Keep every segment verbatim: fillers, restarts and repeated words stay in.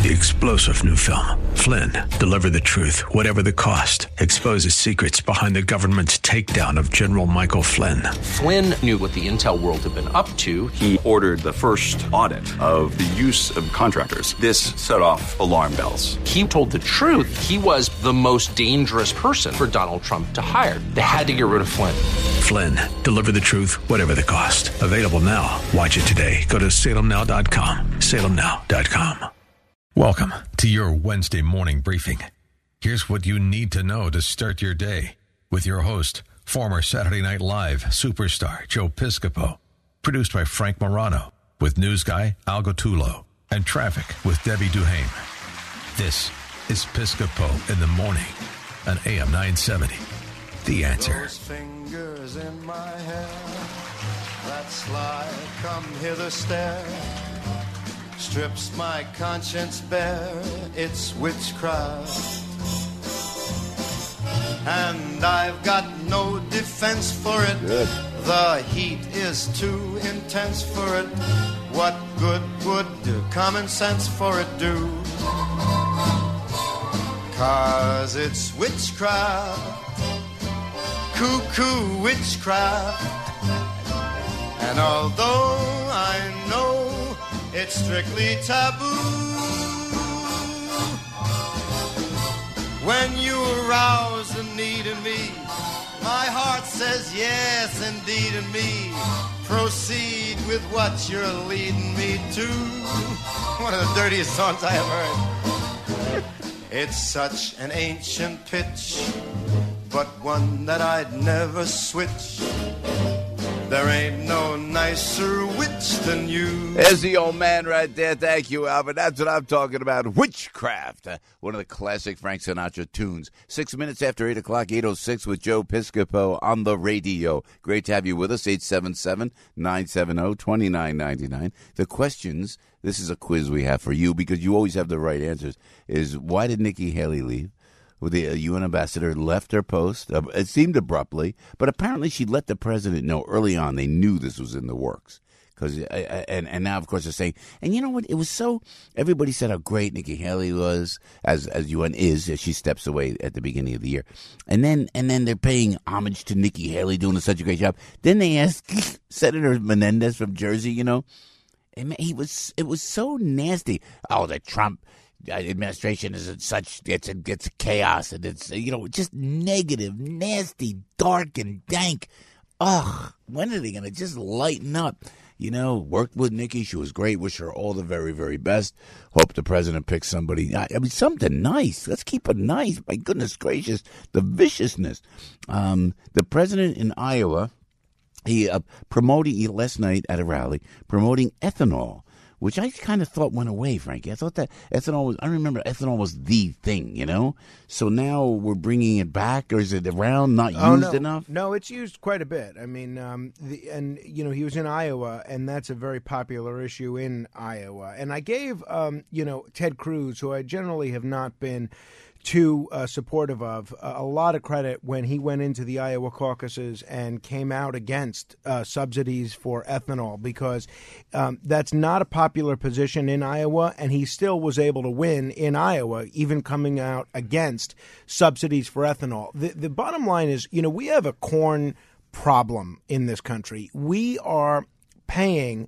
The explosive new film, Flynn, deliver the truth, whatever the cost, exposes secrets behind the government's takedown of General Michael Flynn. Flynn knew what the intel world had been up to. He ordered the first audit of the use of contractors. This set off alarm bells. He told the truth. He was the most dangerous person for Donald Trump to hire. They had to get rid of Flynn. Flynn, deliver the truth, whatever the cost. Available now. Watch it today. Go to salem now dot com. salem now dot com. Welcome to your Wednesday morning briefing. Here's what you need to know to start your day with your host, former Saturday Night Live superstar Joe Piscopo. Produced by Frank Morano with news guy Al Gottulo and traffic with Debbie Duhame. This is Piscopo in the morning on A M nine seventy. The Answer. Those fingers in my hair, that sly come hither stare, strips my conscience bare, it's witchcraft. And I've got no defense for it. Good. The heat is too intense for it. What good would common sense for it do? 'Cause it's witchcraft, cuckoo witchcraft. And although I know it's strictly taboo, when you arouse the need in me, my heart says yes, indeed, in me. Proceed with what you're leading me to. One of the dirtiest songs I ever heard. It's such an ancient pitch, but one that I'd never switch. There ain't no nicer witch than you. There's the old man right there. Thank you, Albert. That's what I'm talking about. Witchcraft. Uh, one of the classic Frank Sinatra tunes. Six minutes after eight o'clock, eight oh six with Joe Piscopo on the radio. Great to have you with us. eight seven seven, nine seven zero, two nine nine nine. The questions, this is a quiz we have for you because you always have the right answers, is why did Nikki Haley leave? The U N ambassador left her post. Uh, it seemed abruptly, but apparently she let the president know early on. They knew this was in the works. Cause, uh, and, and now, of course, they're saying, and you know what? It was so, everybody said how great Nikki Haley was, as as U N is, as she steps away at the beginning of the year. And then and then they're paying homage to Nikki Haley doing such a great job. Then they asked Senator Menendez from Jersey, you know, and he was, it was so nasty. Oh, the Trump administration is such, it's a, it's a chaos, and it's, you know, just negative, nasty, dark, and dank. Ugh, when are they going to just lighten up? You know, worked with Nikki. She was great. Wish her all the very, very best. Hope the president picks somebody. I mean, something nice. Let's keep it nice. My goodness gracious, the viciousness. Um, the president in Iowa, he uh, promoted he, last night at a rally, promoting ethanol, which I kind of thought went away, Frankie. I thought that ethanol was, I remember ethanol was the thing, you know? So now we're bringing it back, or is it around, not used oh, no. enough? No, it's used quite a bit. I mean, um, the, and, you know, he was in Iowa, and that's a very popular issue in Iowa. And I gave, um, you know, Ted Cruz, who I generally have not been too uh, supportive of, uh, a lot of credit when he went into the Iowa caucuses and came out against uh, subsidies for ethanol, because um, that's not a popular position in Iowa, and he still was able to win in Iowa, even coming out against subsidies for ethanol. The, the bottom line is, you know, we have a corn problem in this country. We are paying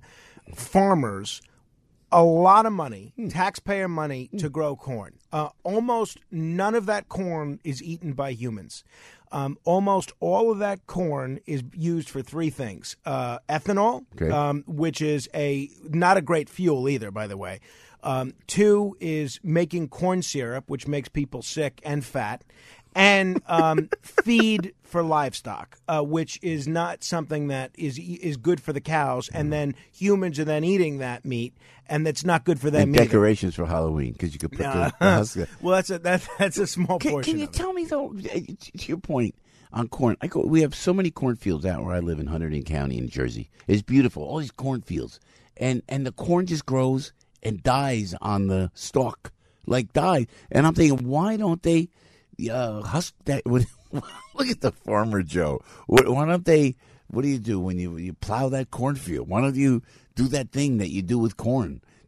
farmers a lot of money, taxpayer money, to grow corn. Uh, almost none of that corn is eaten by humans. Um, almost all of that corn is used for three things. Uh, ethanol, okay. um, which is a not a great fuel either, by the way. Um, two is making corn syrup, which makes people sick and fat. And um, feed for livestock, uh, which is not something that is is good for the cows. And then humans are then eating that meat, and that's not good for them and either. Decorations for Halloween, because you could put uh, the, the husk. Well, that's a that, that's a small can, portion. Can you of tell it. me though? To your point on corn, I go. We have so many cornfields out where I live in Hunterdon County in Jersey. It's beautiful, all these cornfields, and and the corn just grows and dies on the stalk, like dies. And I'm thinking, why don't they? Uh, husk that. Look at the farmer, Joe. Why don't they? What do you do when you you plow that cornfield? Why don't you do that thing that you do with corn?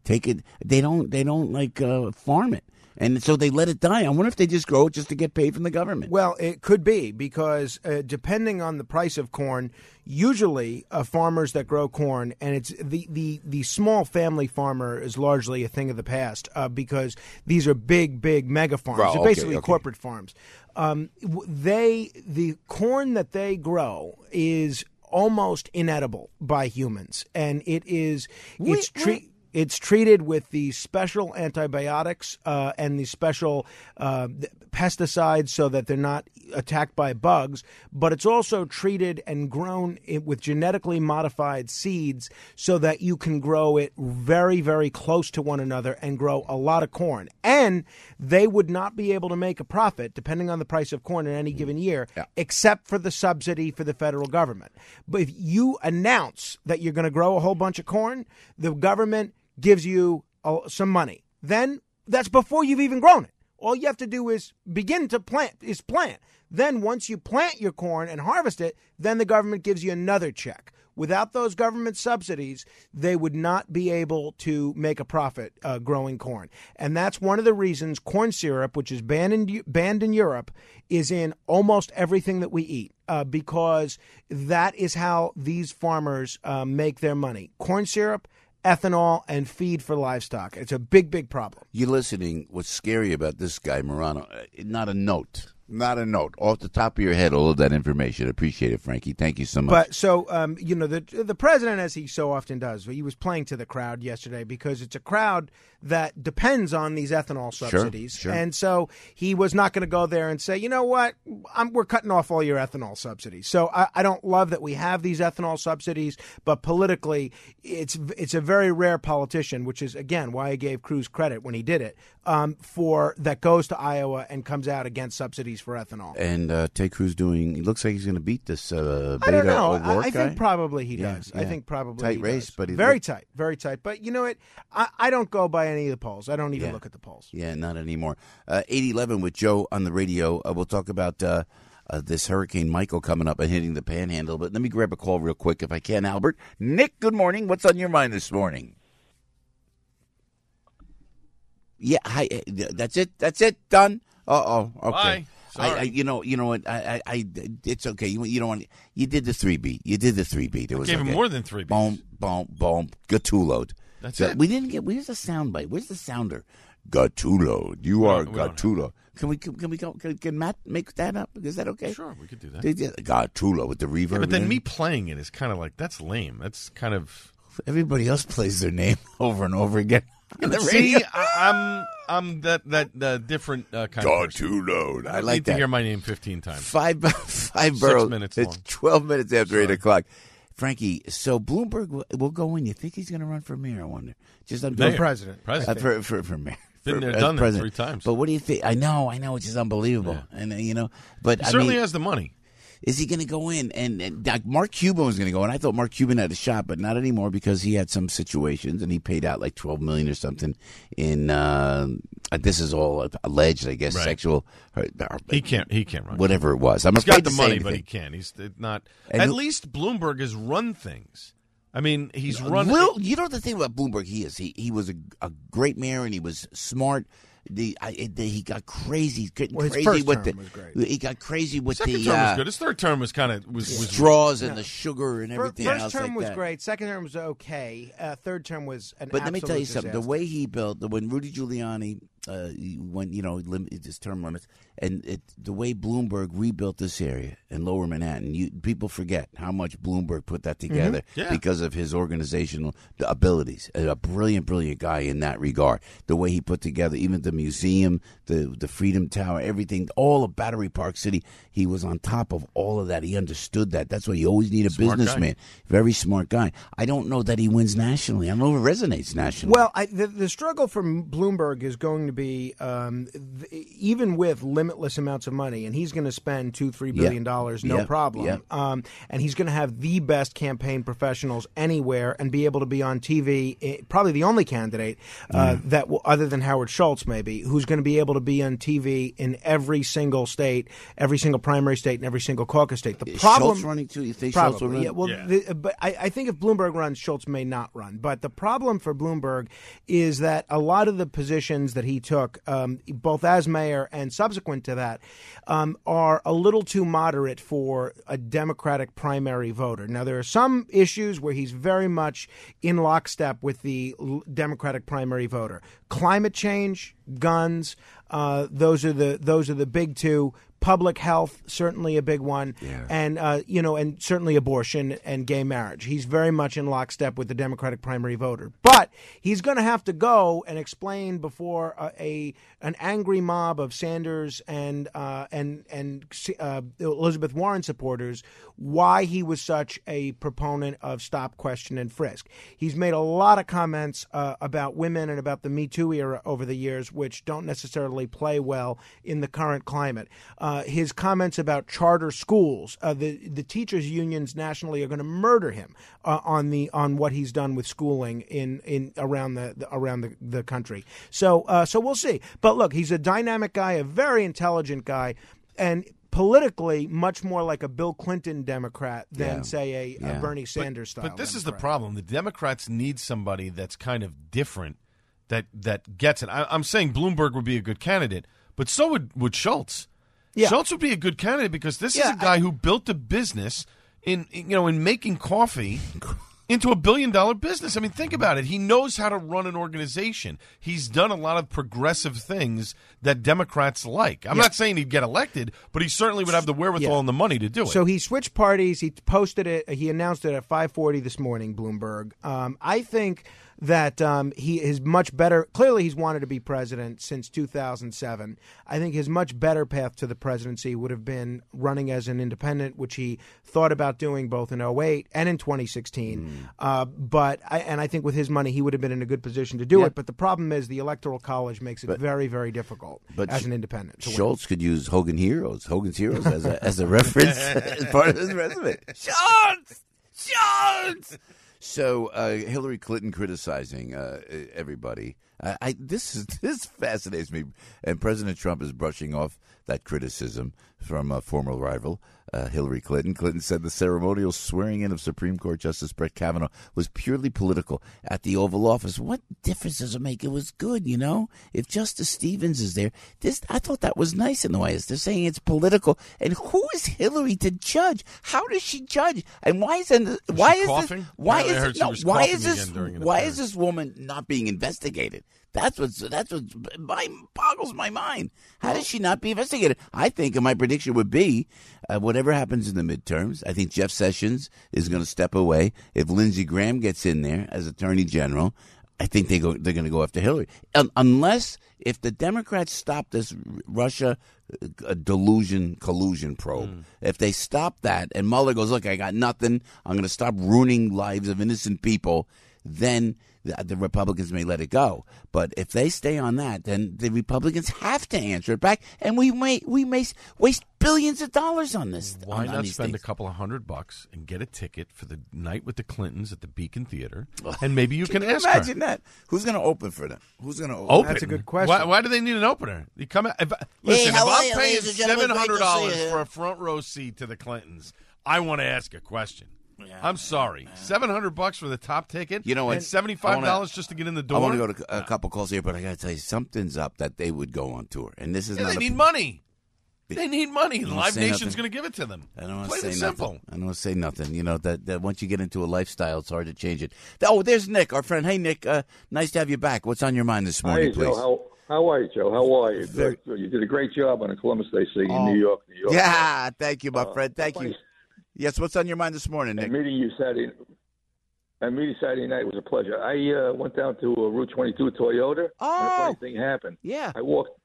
take it. They don't. They don't like uh, farm it. And so they let it die. I wonder if they just grow it just to get paid from the government. Well, it could be because uh, depending on the price of corn, usually uh, farmers that grow corn, and it's the, the, the small family farmer is largely a thing of the past uh, because these are big, big mega farms. Well, They're okay, basically okay. corporate farms. Um, they the corn that they grow is almost inedible by humans, and it is it's treated. It's treated with the special antibiotics uh, and the special uh, pesticides so that they're not attacked by bugs, but it's also treated and grown with genetically modified seeds so that you can grow it very, very close to one another and grow a lot of corn. And they would not be able to make a profit, depending on the price of corn in any given year, yeah. except for the subsidy for the federal government. But if you announce that you're going to grow a whole bunch of corn, the government gives you uh, some money. Then that's before you've even grown it. All you have to do is begin to plant, is plant. Then once you plant your corn and harvest it, then the government gives you another check. Without those government subsidies, they would not be able to make a profit uh, growing corn. And that's one of the reasons corn syrup, which is banned in, banned in Europe, is in almost everything that we eat, uh, because that is how these farmers uh, make their money. Corn syrup, ethanol, and feed for livestock. It's a big, big problem. You're listening. What's scary about this guy, Morano, uh, not a note. Not a note. Off the top of your head, all of that information. Appreciate it, Frankie. Thank you so much. But so, um, you know, the the president, as he so often does, he was playing to the crowd yesterday because it's a crowd that depends on these ethanol subsidies. Sure, sure. And so he was not going to go there and say, you know what, I'm, we're cutting off all your ethanol subsidies. So I, I don't love that we have these ethanol subsidies, but politically, it's it's a very rare politician, which is, again, why I gave Cruz credit when he did it, um, for that goes to Iowa and comes out against subsidies for ethanol. And uh, Ted Cruz doing, he looks like he's going to beat this uh, Beto I don't know. O'Rourke I, I guy. think probably he Yeah, does. yeah. I think probably Tight he race, does. but he very looked- tight, very tight. But you know what? I, I don't go by any of the polls. I don't even Yeah. look at the polls. Yeah, not anymore. Uh, eight eleven with Joe on the radio. Uh, we'll talk about uh, uh, this Hurricane Michael coming up and hitting the Panhandle. But let me grab a call real quick if I can, Albert. Nick, good morning. What's on your mind this morning? Yeah, hi. uh, That's it. That's it. Done. Uh oh. Okay. Bye. Sorry. I, I, you know, you know what? I, I, I it's okay. You, you don't want. You did the three beat. You did the three beat. It was Gave okay. him more than three beats. Boom, boom, boom. Gattulo. That's So it. We didn't get. Where's the sound bite? Where's the sounder? Gattulo. You are we don't Gattulo. Can we? Can, can we go? Can, can Matt make that up? Is that okay? Sure, we could do that. They did Gattulo with the reverb. Yeah, but then and me playing it is kind of like, that's lame. That's kind of... everybody else plays their name over and over again on the See, radio. I, I'm I'm that that uh, different uh, kind of person. Gattulo. I I like need that. to hear my name fifteen times. Five, five Six boroughs. minutes It's long. twelve minutes after Sorry. eight o'clock. Frankie, so Bloomberg will, will go in. You think he's going to run for mayor? I wonder. Just I'm Mayor. For president. Uh, President. for, for for mayor. Been For- there, as done that president. three times. But what do you think? I know, I know, it's just unbelievable. Yeah. And uh, you know, but He I certainly mean, has the money. is he going to go in? And, and like, Mark Cuban was going to go, and I thought Mark Cuban had a shot, but not anymore because he had some situations, and he paid out like twelve million or something. In uh, this is all alleged, I guess, Right. sexual. Or, or, He can't. He can't run. whatever it was. I'm He's afraid got the to say money, but he anything. can't. He's not. And At who- least Bloomberg has run things. I mean, he's run. Lil, you know the thing about Bloomberg, he is he he was a, a great mayor and he was smart. The, I, the he got crazy, getting Well, his crazy first with term the. was great. He got crazy with Second the term uh, was good. His third term was kind of was, was straws and the sugar and Fir- everything First else term like was that. great. Second term was okay. Uh, third term was an But let me tell you absolute something. The disaster. way he built, the when Rudy Giuliani, uh, when you know lim- his term limits, and it, the way Bloomberg rebuilt this area in Lower Manhattan, you people forget how much Bloomberg put that together Yeah. because of his organizational abilities. A brilliant, brilliant guy in that regard. The way he put together even the museum, the the Freedom Tower, everything, all of Battery Park City. He was on top of all of that. He understood that. That's why you always need a Smart businessman. Very smart guy. I don't know that he wins nationally. I don't know if it resonates nationally. Well, I, the, the struggle for Bloomberg is going to be, um, th- even with limitless amounts of money, and he's going to spend two, three billion dollars, Yep. no Yep. problem. Yep. Um, and he's going to have the best campaign professionals anywhere, and be able to be on T V. eh, Probably the only candidate uh, Mm. that, will, other than Howard Schultz, maybe, who's going to be able to be on T V in every single state, every single primary state, and every single caucus state. The Is problem, Schultz running too? You think probably, Schultz will run? yeah. Well, Yeah. The, but I, I think if Bloomberg runs, Schultz may not run. But the problem for Bloomberg is that a lot of the positions that he took, um, both as mayor and subsequent to that, um, are a little too moderate for a Democratic primary voter. Now, there are some issues where he's very much in lockstep with the l- Democratic primary voter. Climate change, guns, uh, those are the those are the big two. Public health, certainly a big one, Yeah. and uh, you know, and certainly abortion and gay marriage. He's very much in lockstep with the Democratic primary voter, but he's going to have to go and explain before a, a an angry mob of Sanders and uh, and and uh, Elizabeth Warren supporters why he was such a proponent of stop, question, and frisk. He's made a lot of comments uh, about women and about the Me Too era over the years, which don't necessarily play well in the current climate. Uh, his comments about charter schools, uh, the the teachers' unions nationally are going to murder him uh, on the on what he's done with schooling in in around the, the around the, the country. So uh, so we'll see. But look, he's a dynamic guy, a very intelligent guy, and politically much more like a Bill Clinton Democrat than, Yeah. say, a, Yeah. a Bernie Sanders style. But this is the Democrat. problem. The Democrats need somebody that's kind of different, that that gets it. I, I'm saying Bloomberg would be a good candidate, but so would, would Schultz. Yeah. Schultz would be a good candidate because this Yeah, is a guy who built a business in, in you know in making coffee into a billion dollar business. I mean, think about it. He knows how to run an organization. He's done a lot of progressive things that Democrats like. I'm Yeah. not saying he'd get elected, but he certainly would have the wherewithal Yeah. and the money to do it. So he switched parties. He posted it. He announced it at five forty this morning, Bloomberg. Um, I think that um, he is much better. Clearly, he's wanted to be president since two thousand seven. I think his much better path to the presidency would have been running as an independent, which he thought about doing both in oh eight and in twenty sixteen. Mm. Uh, but I, and I think with his money, he would have been in a good position to do Yeah. it. But the problem is the Electoral College makes it But- very, very difficult but as Sch- an independent. to win. Schultz could use Hogan Heroes, Hogan's Heroes as a as a reference as part of his resume. Schultz, Schultz. So uh, Hillary Clinton criticizing uh, everybody. I, I this is this fascinates me, and President Trump is brushing off that criticism from a former rival, uh, Hillary Clinton. Clinton said the ceremonial swearing in of Supreme Court Justice Brett Kavanaugh was purely political at the Oval Office. What difference does it make? It was good, you know. If Justice Stevens is there, this I thought that was nice in the way. They're saying it's political, and who is Hillary to judge? How does she judge? And why is it? Why she is coughing? this? Why Yeah, I heard is she no? was Why coughing is this? again during an Why appearance. is this woman not being investigated? That's what's that's what my, boggles my mind. How does she not be investigated? I think, and my prediction would be, uh, whatever happens in the midterms, I think Jeff Sessions is going to step away. If Lindsey Graham gets in there as Attorney General, I think they go they're going to go after Hillary, um, unless if the Democrats stop this Russia uh, delusion collusion probe. Mm. If they stop that, and Mueller goes, look, I got nothing. I'm going to stop ruining lives of innocent people. Then the, the Republicans may let it go. But if they stay on that, then the Republicans have to answer it back, and we may we may waste billions of dollars on this. Why on, on not these spend things. a couple of hundred bucks and get a ticket for the night with the Clintons at the Beacon Theater, and maybe you can, Can you ask imagine her. that? Who's going to open for them? Who's going to open? Open. That's a good question. Why, why do they need an opener? You come out. If, I- listen, how if are I'm you, paying ladies and gentlemen? seven hundred dollars Great to see you. for a front row seat to the Clintons, I want to ask a question. I'm sorry, seven hundred bucks for the top ticket. You know what? and seventy-five dollars just to get in the door. I want to go to a couple calls here, but I got to tell you, something's up that they would go on tour, and this is Yeah, not. they a, need money. They need money. don't Live say Nation's nothing. going to give it to them. I don't want to Plain say and nothing. simple. I don't want to say nothing. You know that, that once you get into a lifestyle, it's hard to change it. Oh, there's Nick, our friend. Hey, Nick. Uh, nice to have you back. What's on your mind this morning, Hey, please? Joe. How, how are you, Joe? How are you? Very- Good. You did a great job on the Columbus Day City in New York, New York. Yeah, thank you, my Uh, friend. Thank you. Yes, what's on your mind this morning, And Nick? meeting you Saturday, and meeting Saturday night was a pleasure. I uh, went down to uh, Route twenty-two Toyota, and a Oh. funny thing happened. Yeah, I walked.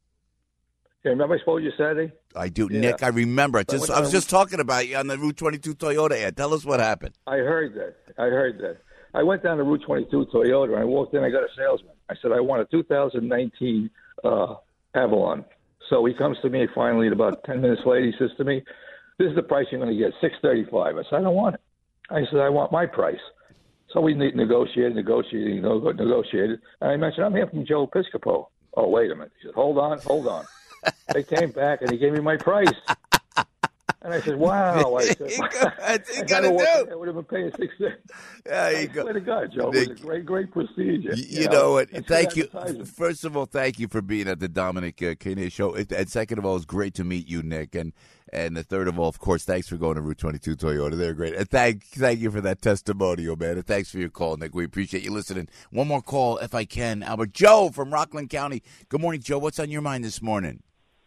Yeah, remember I spoke to you Saturday? I do, Yeah. Nick. I remember. Just went I was down- just talking about you on the Route twenty-two Toyota ad. Tell us what happened. I heard that. I heard that. I went down to Route twenty-two Toyota, and I walked in. I got a salesman. I said, I want a two thousand nineteen uh, Avalon. So he comes to me finally, and about ten minutes later, he says to me, this is the price you're going to get, six thirty-five. I said, I don't want it. I said, I want my price. So we negotiated, negotiated, negotiated. And I mentioned, I'm here from Joe Piscopo. Oh, wait a minute. He said, hold on, hold on. They came back, and he gave me my price. And I said, wow. I said, That's I got to do. I would have been paying six cents. There you I go. swear to God, Joe, it was a great, great procedure. You, you you know, know what? It's Thank good you. advertising. First of all, thank you for being at the Dominic uh, Kane Show. And second of all, it's great to meet you, Nick. And and the third of all, of course, thanks for going to Route twenty-two Toyota. They're great. And thank thank you for that testimonial, man. And thanks for your call, Nick. We appreciate you listening. One more call, if I can. Albert. Joe from Rockland County. Good morning, Joe. What's on your mind this morning?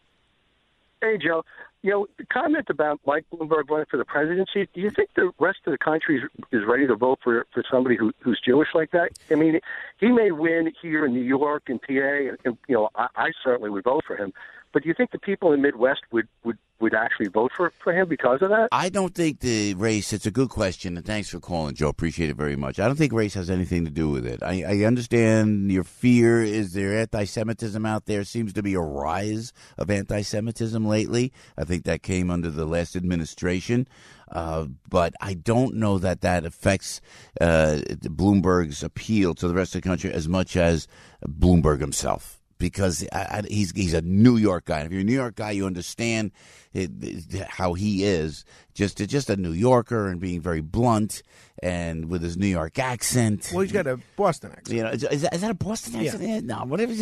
Hey, Joe. You know, the comment about Mike Bloomberg running for the presidency, do you think the rest of the country is, is ready to vote for, for somebody who, who's Jewish like that? I mean, he may win here in New York and P A, and, and you know, I, I certainly would vote for him. But do you think the people in the Midwest would, would, would actually vote for, for him because of that? I don't think the race, it's a good question, and thanks for calling, Joe. Appreciate it very much. I don't think race has anything to do with it. I, I understand your fear. Is there anti-Semitism out there? Seems to be a rise of anti-Semitism lately. I think that came under the last administration. Uh, but I don't know that that affects uh, Bloomberg's appeal to the rest of the country as much as Bloomberg himself. Because I, I, he's he's a New York guy. And if you're a New York guy, you understand it, it, how he is. Just just a New Yorker and being very blunt and with his New York accent. Well, he's got a Boston accent. You know, is, is that a Boston accent? Yeah. No, whatever.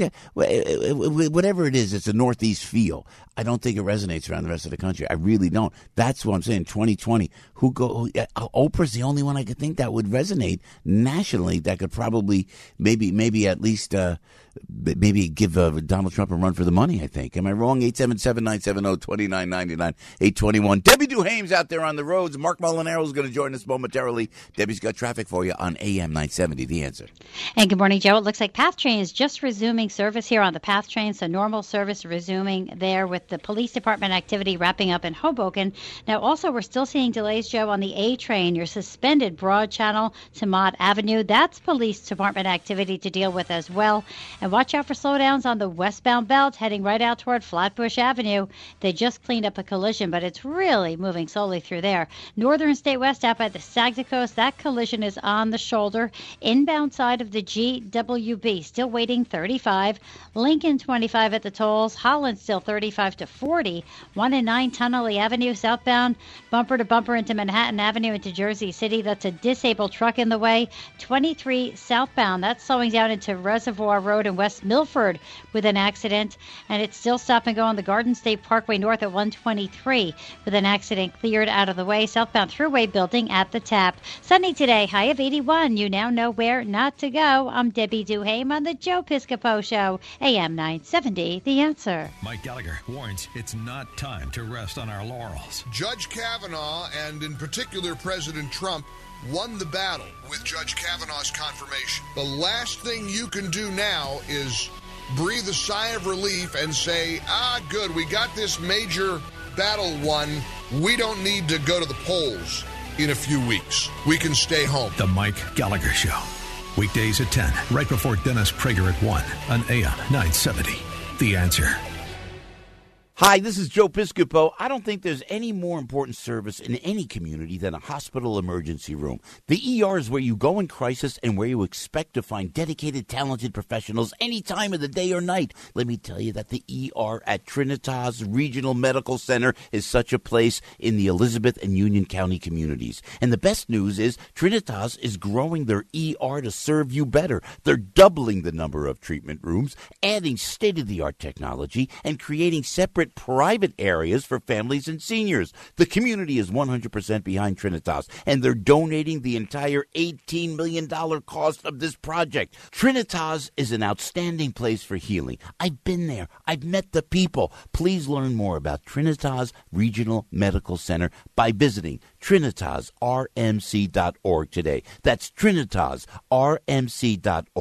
Whatever it is, it's a Northeast feel. I don't think it resonates around the rest of the country. I really don't. That's what I'm saying. twenty twenty. Who go? Who, uh, Oprah's the only one I could think that would resonate nationally. That could probably maybe maybe at least uh, maybe give uh, Donald Trump a run for the money. I think. Am I wrong? eight seven seven, nine seven zero, two nine nine nine. eight twenty-one. Debbie Duhame's out there on the roads. Mark Molinaro is going to join us momentarily. Debbie's got traffic for you on A M nine seventy. The Answer. And good morning, Joe. It looks like PATH Train is just resuming service here on the PATH Train, so normal service resuming there with the police department activity wrapping up in Hoboken. Now, also, we're still seeing delays, Joe, on the A Train. Your suspended Broad Channel to Mott Avenue. That's police department activity to deal with as well. And watch out for slowdowns on the westbound belt heading right out toward Flatbush Avenue. They just cleaned up a collision, but it's really moving slowly through there. Northern State West out by the Saginaw Coast, that collision is on the shoulder. Inbound side of the G W B, still waiting thirty-five. Lincoln twenty-five at the tolls. Holland still thirty-five to forty. one and nine Tunnelly Avenue southbound, bumper to bumper into Manhattan Avenue into Jersey City. That's a disabled truck in the way. twenty-three southbound, that's slowing down into Reservoir Road in West Milford with an accident. And it's still stop and go on the Garden State Parkway north at one twenty-three with an accident cleared out of the way. Southbound Thruway building at the tap. Sunny today, high of eighty-one. You now know where not to go. I'm Debbie Duhame on the Joe Piscopo Show, A M nine seventy, The Answer. Mike Gallagher warns it's not time to rest on our laurels. Judge Kavanaugh, and in particular President Trump, won the battle with Judge Kavanaugh's confirmation. The last thing you can do now is breathe a sigh of relief and say, ah, good, we got this major battle won. We don't need to go to the polls in a few weeks. We can stay home. The Mike Gallagher Show. Weekdays at ten, right before Dennis Prager at one on A M nine seventy. The Answer. Hi, this is Joe Piscopo. I don't think there's any more important service in any community than a hospital emergency room. The E R is where you go in crisis and where you expect to find dedicated, talented professionals any time of the day or night. Let me tell you that the E R at Trinitas Regional Medical Center is such a place in the Elizabeth and Union County communities. And the best news is Trinitas is growing their E R to serve you better. They're doubling the number of treatment rooms, adding state-of-the-art technology, and creating separate private areas for families and seniors. The community is one hundred percent behind Trinitas, and they're donating the entire eighteen million dollars cost of this project. Trinitas is an outstanding place for healing. I've been there. I've met the people. Please learn more about Trinitas Regional Medical Center by visiting Trinitas R M C dot org today. That's Trinitas R M C dot org.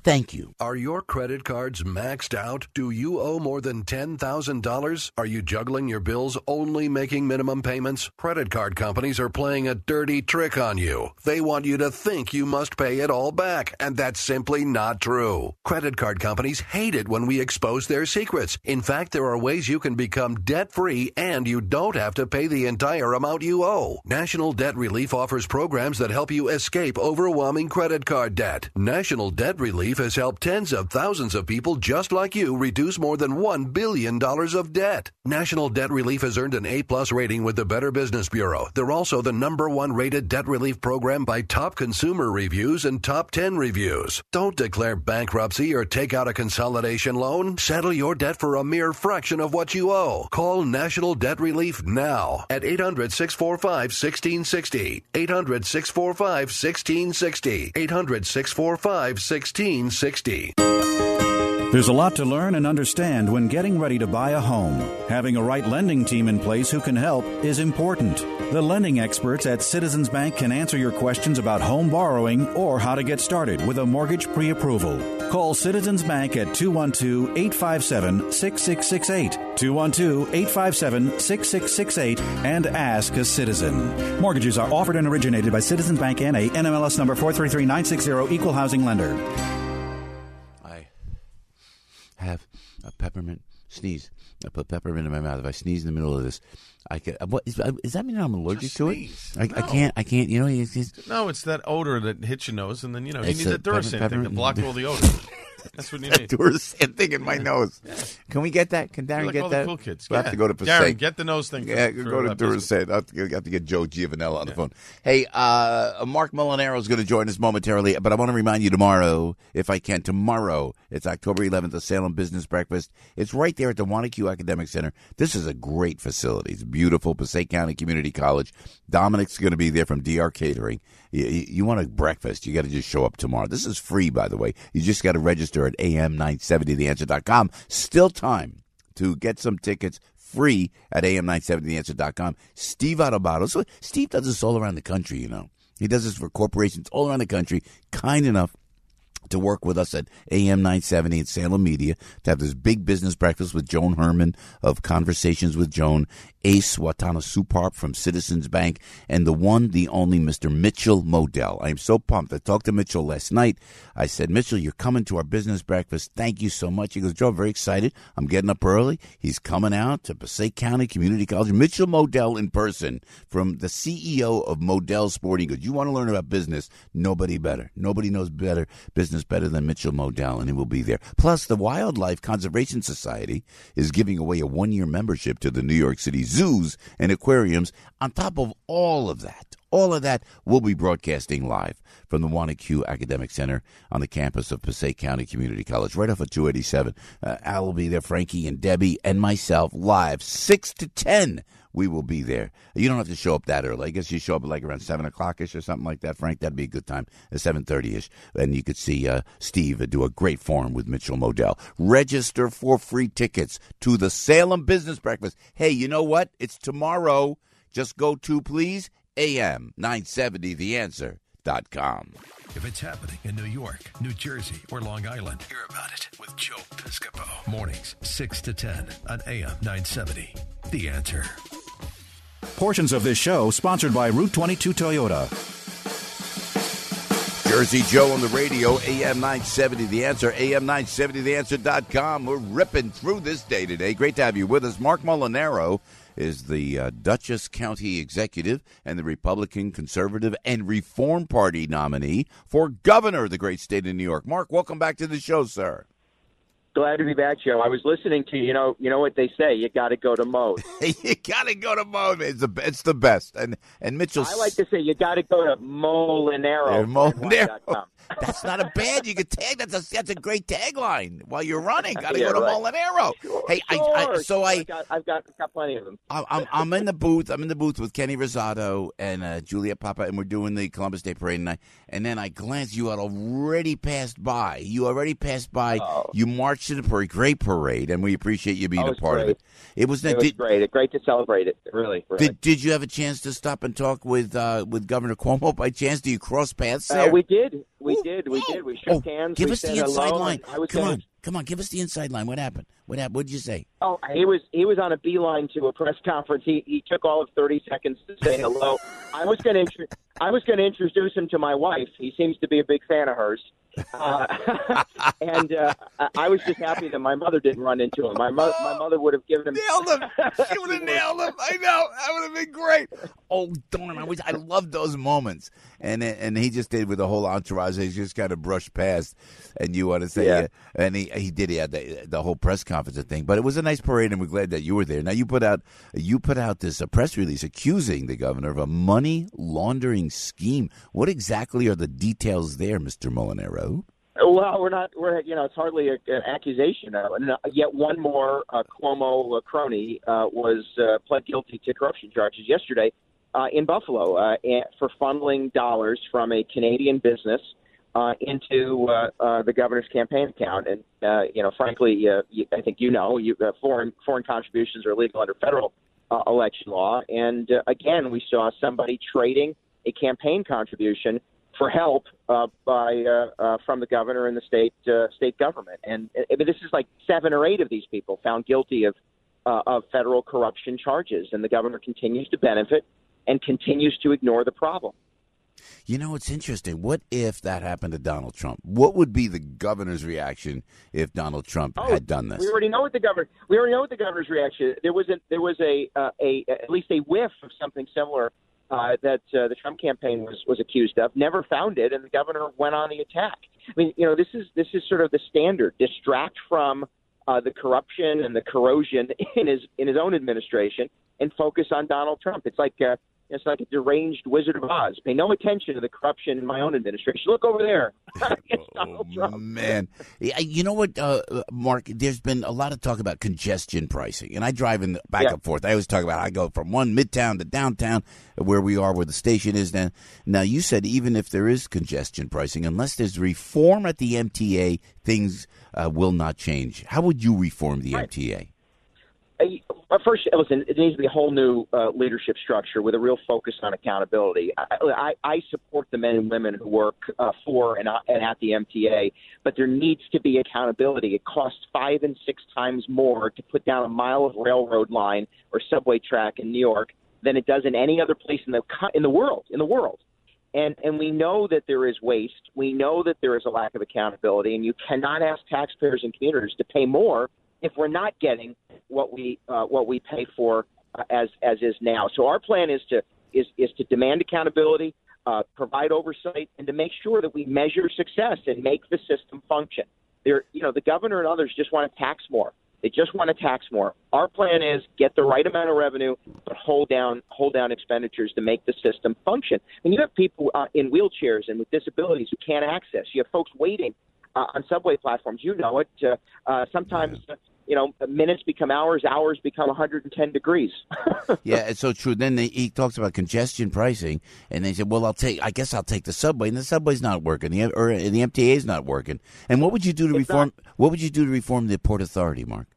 Thank you. Are your credit cards maxed out? Do you owe more than ten thousand dollars? Are you juggling your bills, only making minimum payments? Credit card companies are playing a dirty trick on you. They want you to think you must pay it all back, and that's simply not true. Credit card companies hate it when we expose their secrets. In fact, there are ways you can become debt-free and you don't have to pay the entire amount you owe. National Debt Relief offers programs that help you escape overwhelming credit card debt. National Debt Relief has helped tens of thousands of people just like you reduce more than one billion dollars of debt. National Debt Relief has earned an A-plus rating with the Better Business Bureau. They're also the number one rated debt relief program by top consumer reviews and top ten reviews. Don't declare bankruptcy or take out a consolidation loan. Settle your debt for a mere fraction of what you owe. Call National Debt Relief now at eight hundred, six four five, one six six zero. eight hundred, six four five, one six six zero. eight hundred, six four five, one six sixty. There's a lot to learn and understand when getting ready to buy a home. Having a right lending team in place who can help is important. The lending experts at Citizens Bank can answer your questions about home borrowing or how to get started with a mortgage pre-approval. Call Citizens Bank at two one two, eight five seven, six six six eight, two one two, eight five seven, six six six eight, and ask a citizen. Mortgages are offered and originated by Citizens Bank N A, N M L S number four three three nine six zero, Equal Housing Lender. Have a peppermint sneeze. I put peppermint in my mouth. If I sneeze in the middle of this, I can. What is, does that mean? I'm allergic Just to sneeze. it. I, No. I can't. I can't. You know. It's, it's, No, it's that odor that hits your nose, and then, you know, you It's need a that Duracell pepper- thing to pepper- block all the odor. That's what you need. Duracell thing in my nose. Can we get that? Can Darren You're like get all that? the cool kids. We'll have Yeah. to go to Darren, Passaic. get the nose thing for- Yeah, for, go to uh, Biscuit. Duracell. I have to get- I have to get Joe Giovanella on the phone. Hey, uh, Mark Molinaro is going to join us momentarily, but I want to remind you tomorrow, if I can, tomorrow, it's October eleventh, the Salem Business Breakfast. It's right there at the Wanacue Academic Center. This is a great facility. It's beautiful. Passaic County Community College. Dominic's going to be there from D R Catering. You, you, you want a breakfast, you got to just show up tomorrow. This is free, by the way. You just got to register at A M nine seventy the answer dot com. Still time to get some tickets free at A M nine seventy the answer dot com. Steve Autobato. So Steve does this all around the country, you know. He does this for corporations all around the country. Kind enough to work with us at A M nine seventy and Salem Media to have this big business breakfast with Joan Herman of Conversations with Joan, Ace Watana Suparp from Citizens Bank, and the one, the only Mister Mitchell Modell. I am so pumped. I talked to Mitchell last night. I said, Mitchell, you're coming to our business breakfast. Thank you so much. He goes, Joe, I'm very excited. I'm getting up early. He's coming out to Passaic County Community College. Mitchell Modell in person from the C E O of Modell Sporting Goods. You want to learn about business? Nobody better. Nobody knows better business better than Mitchell Modell, and he will be there. Plus, the Wildlife Conservation Society is giving away a one-year membership to the New York City zoos and aquariums. On top of all of that, all of that, we'll be broadcasting live from the Wanacue Academic Center on the campus of Passaic County Community College, right off of two eighty-seven. Uh, Al will be there, Frankie and Debbie and myself, live, six to ten. We will be there. You don't have to show up that early. I guess you show up like around seven o'clock-ish or something like that, Frank. That'd be a good time, at seven thirty-ish. And you could see uh, Steve uh, do a great forum with Mitchell Modell. Register for free tickets to the Salem Business Breakfast. Hey, you know what? It's tomorrow. Just go to, please, A M nine seventy the answer dot com. If it's happening in New York, New Jersey, or Long Island, hear about it with Joe Piscopo. Mornings, six to ten on A M nine seventy. The Answer. Portions of this show sponsored by Route twenty-two Toyota. Jersey Joe on the radio, A M nine seventy The Answer, A M nine seventy the answer dot com. We're ripping through this day today. Great to have you with us. Mark Molinaro is the uh, Dutchess County executive and the Republican, Conservative, and Reform Party nominee for governor of the great state of New York. Mark, welcome back to the show, sir. Glad to be back, Joe. I was listening to you. You know, you know what they say. You got to go to Moe's. You got to go to Moe's. It's the it's the best. And and Mitchell. I like to say you got to go to Molinaro. Molinaro. That's not a bad. You could tag. That's a that's a great tagline while you're running. Got to Yeah, go to right. Molinaro. Sure, hey, sure, I, I so sure. I. I've got, I've got got plenty of them. I'm I'm- I'm in the booth. I'm in the booth with Kenny Rosado and uh, Juliet Papa, and we're doing the Columbus Day Parade. And I and then I glance. You had already passed by. You already passed by. Oh. You marched watched a great parade, and we appreciate you being Oh, a it was part great. of it. It was, It was did, great. Great to celebrate it. Really. really. Did, did you have a chance to stop and talk with uh, with Governor Cuomo by chance? Do you cross paths Uh, there? we did. We did. We did. We shook Oh, hands. give we us said the inside hello, line. and I was Come gonna- on, come on, give us the inside line. What happened? What happened? What did you say? Oh, he was he was on a beeline to a press conference. He he took all of thirty seconds to say hello. I was going to intro- I was going to introduce him to my wife. He seems to be a big fan of hers, uh, and uh, I- I was just happy that my mother didn't run into him. My mother my mother would have given him nailed him. She would have nailed him. I know that would have been great. Oh darn! I wish I loved those moments. And and he just did with the whole entourage. He just kind of brushed past, and you want to say, Yeah. uh, and he he did. He had the, the whole press conference thing. But it was a nice parade, and we're glad that you were there. Now you put out you put out this uh, press release accusing the governor of a money laundering scheme. What exactly are the details there, Mister Molinaro? Well, we're not. We're you know, it's hardly a, an accusation. Uh, and, uh, yet one more uh, Cuomo uh, crony uh, was uh, pled guilty to corruption charges yesterday uh, in Buffalo uh, and for funneling dollars from a Canadian business uh, into uh, uh, the governor's campaign account. And uh, you know, frankly, uh, you, I think you know, you, uh, foreign foreign contributions are illegal under federal uh, election law. And uh, again, we saw somebody trading a campaign contribution for help uh, by uh, uh, from the governor and the state uh, state government, and I mean, this is like seven or eight of these people found guilty of uh, of federal corruption charges, and the governor continues to benefit and continues to ignore the problem. You know, it's interesting. What if that happened to Donald Trump? What would be the governor's reaction if Donald Trump Oh, had done this? We already know what the governor. We already know what the governor's reaction. There was a there was a uh, a at least a whiff of something similar uh, that uh, the Trump campaign was was accused of. Never found it, and the governor went on the attack. I mean, you know, this is this is sort of the standard. Distract from uh, the corruption and the corrosion in his in his own administration, and focus on Donald Trump. It's like. Uh, It's like a deranged Wizard of Oz. Pay no attention to the corruption in my own administration. Look over there. It's Donald Trump. Man, Yeah, you know what, uh, Mark? There's been a lot of talk about congestion pricing, and I drive in the, back Yeah. and forth. I always talk about how I go from one midtown to downtown, where we are, where the station is. Then, now you said even if there is congestion pricing, unless there's reform at the M T A, things uh, will not change. How would you reform the Right. M T A? Uh, First, listen, it needs to be a whole new uh, leadership structure with a real focus on accountability. I, I, I support the men and women who work uh, for and, uh, and at the M T A, but there needs to be accountability. It costs five and six times more to put down a mile of railroad line or subway track in New York than it does in any other place in the co- in the world. In the world. And and we know that there is waste. We know that there is a lack of accountability, and you cannot ask taxpayers and commuters to pay more if we're not getting what we uh, what we pay for uh, as as is now. So our plan is to is is to demand accountability, uh, provide oversight, and to make sure that we measure success and make the system function. There, you know, the governor and others just want to tax more. They just want to tax more. Our plan is get the right amount of revenue, but hold down hold down expenditures to make the system function. And you have people uh, in wheelchairs and with disabilities who can't access. You have folks waiting uh, on subway platforms. You know it. Uh, uh, sometimes, uh, you know, minutes become hours. Hours become one hundred ten degrees. Yeah, it's so true. Then they, he talks about congestion pricing, and they said, "Well, I'll take. I guess I'll take the subway." And the subway's not working, the or the M T A is not working. And what would you do to It's reform? not. What would you do to reform the Port Authority, Mark?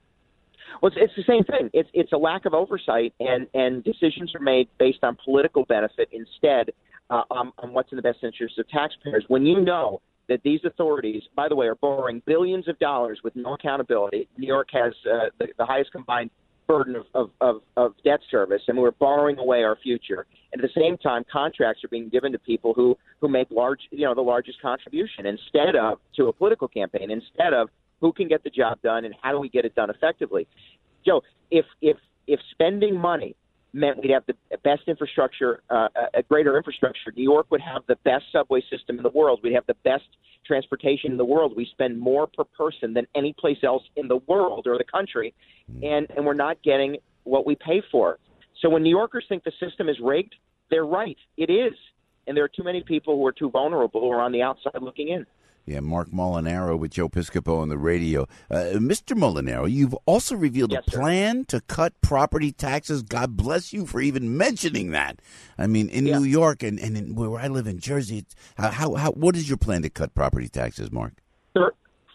Well, it's, it's the same thing. It's it's a lack of oversight, and, and decisions are made based on political benefit instead uh, on, on what's in the best interest of taxpayers. When you know that these authorities, by the way, are borrowing billions of dollars with no accountability. New York has uh, the, the highest combined burden of, of, of, of debt service, and we're borrowing away our future. And at the same time, contracts are being given to people who, who make large, you know, the largest contribution instead of to a political campaign, instead of who can get the job done and how do we get it done effectively. Joe, if if if spending money meant we'd have the best infrastructure, uh, a greater infrastructure, New York would have the best subway system in the world. We'd have the best transportation in the world. We spend more per person than any place else in the world or the country, and, and we're not getting what we pay for. So when New Yorkers think the system is rigged, they're right. It is. And there are too many people who are too vulnerable who are on the outside looking in. Yeah, Mark Molinaro with Joe Piscopo on the radio. Uh, Mister Molinaro, you've also revealed Yes, a sir. plan to cut property taxes. God bless you for even mentioning that. I mean, in Yeah. New York and, and in, where I live in Jersey, it's- how, how, how what is your plan to cut property taxes, Mark?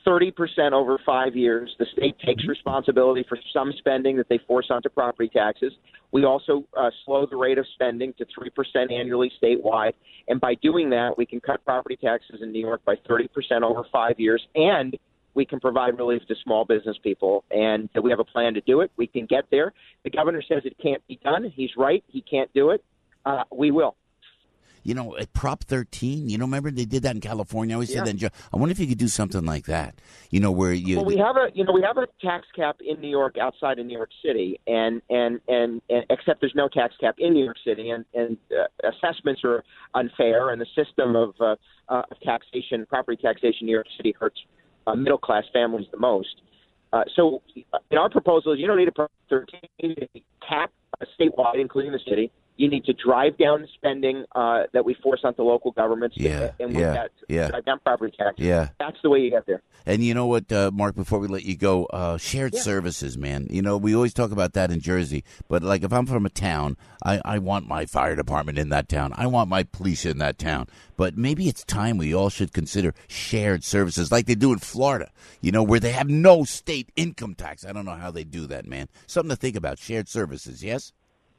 thirty percent over five years. The state takes responsibility for some spending that they force onto property taxes. We also uh, slow the rate of spending to three percent annually statewide. And by doing that, we can cut property taxes in New York by thirty percent over five years, and we can provide relief to small business people. And we have a plan to do it. We can get there. The governor says it can't be done. He's right. He can't do it. Uh, we will. You know, at Prop thirteen, you know, remember they did that in California? I always Yeah. said that. I wonder if you could do something like that. You know, where you. Well, we have a you know we have a tax cap in New York outside of New York City, and and and, and except there's no tax cap in New York City, and and uh, assessments are unfair, and the system of uh, uh, taxation, property taxation in New York City hurts uh, middle class families the most. Uh, so, in our proposal, is you don't need a Prop thirteen, you need to cap uh, statewide, including the city. You need to drive down spending uh, that we force onto local governments, Yeah, and with yeah, that, yeah. drive down property taxes. Yeah. That's the way you get there. And you know what, uh, Mark, before we let you go, uh, shared Yeah. services, man. You know, we always talk about that in Jersey. But, like, if I'm from a town, I, I want my fire department in that town. I want my police in that town. But maybe it's time we all should consider shared services like they do in Florida, you know, where they have no state income tax. I don't know how they do that, man. Something to think about, shared services, yes?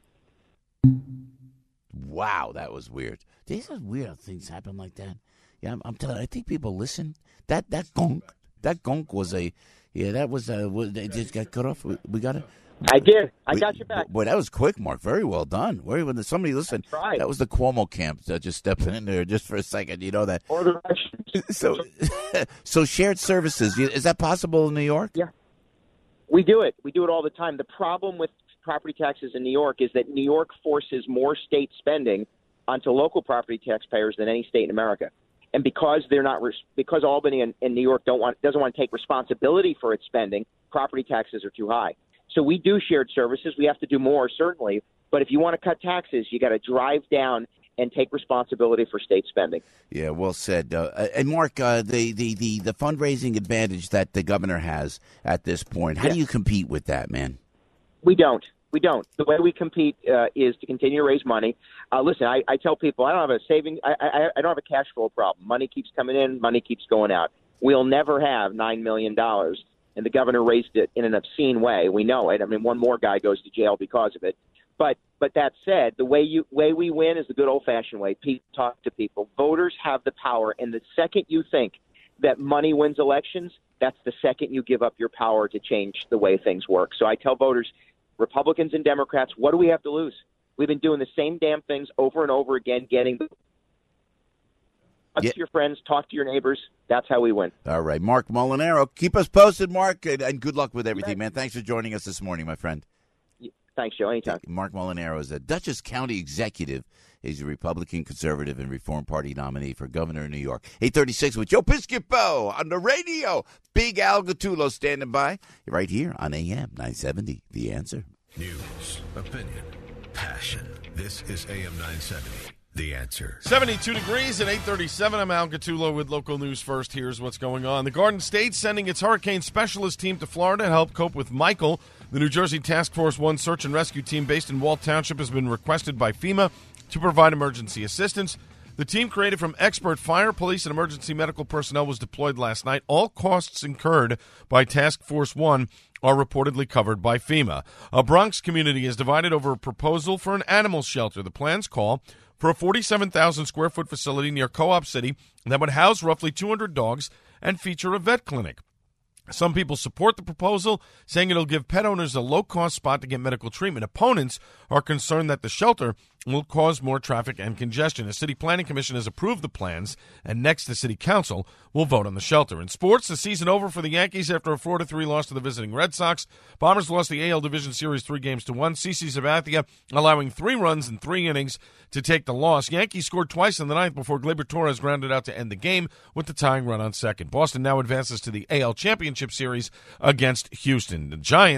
Wow, that was weird. These are weird things happen like that. Yeah, I'm, I'm telling you, I think people listen. That that gonk, that gonk was a, yeah, that was a, was, it just got cut off. We, we got it. I did. I we, got you back. Boy, that was quick, Mark. Very well done. Where when somebody listened, that was the Cuomo camp uh, just stepping in there just for a second. You know that. Or the Russians. So, so shared services, is that possible in New York? Yeah. We do it. We do it all the time. The problem with property taxes in New York is that New York forces more state spending onto local property taxpayers than any state in America. And because they're not, because Albany and, and New York don't want doesn't want to take responsibility for its spending, property taxes are too high. So we do shared services. We have to do more, certainly. But if you want to cut taxes, you got to drive down and take responsibility for state spending. Yeah, well said. Uh, and Mark, uh, the, the, the, the fundraising advantage that the governor has at this point, how Yeah. do you compete with that, man? We don't. We don't. The way we compete uh, is to continue to raise money. Uh, listen, I, I tell people I don't have a saving. I, I, I don't have a cash flow problem. Money keeps coming in. Money keeps going out. We'll never have nine million dollars, and the governor raised it in an obscene way. We know it. I mean, one more guy goes to jail because of it. But but that said, the way you way we win is the good old-fashioned way. People talk to people. Voters have the power, and the second you think that money wins elections, that's the second you give up your power to change the way things work. So I tell voters, Republicans and Democrats, what do we have to lose? We've been doing the same damn things over and over again, getting talk Yeah. to your friends, talk to your neighbors. That's how we win. All right, Mark Molinaro, keep us posted, Mark, and, and good luck with everything, man. Thanks for joining us this morning, my friend. Thanks, Joe. Anytime. Mark Molinaro is a Dutchess County executive. He's a Republican, Conservative, and Reform Party nominee for governor of New York. eight thirty-six with Joe Piscopo on the radio. Big Al Gattulo standing by right here on A M nine seventy. The Answer. News, opinion, passion. This is A M nine seventy. The Answer. seventy-two degrees at eight thirty-seven. I'm Al Gattulo with local news first. Here's what's going on. The Garden State sending its hurricane specialist team to Florida to help cope with Michael. The New Jersey Task Force One search and rescue team based in Walt Township has been requested by FEMA to provide emergency assistance. The team created from expert fire, police, and emergency medical personnel was deployed last night. All costs incurred by Task Force One are reportedly covered by FEMA. A Bronx community is divided over a proposal for an animal shelter. The plans call for a forty-seven thousand square foot facility near Co-op City that would house roughly two hundred dogs and feature a vet clinic. Some people support the proposal, saying it'll give pet owners a low-cost spot to get medical treatment. Opponents are concerned that the shelter will cause more traffic and congestion. The City Planning Commission has approved the plans, and next the City Council will vote on the shelter. In sports, the season over for the Yankees after a four to three loss to the visiting Red Sox. Bombers lost the A L Division Series three games to one. CeCe Sabathia allowing three runs in three innings to take the loss. Yankees scored twice in the ninth before Gleyber Torres grounded out to end the game with the tying run on second. Boston now advances to the A L Championship Series against Houston. The Giants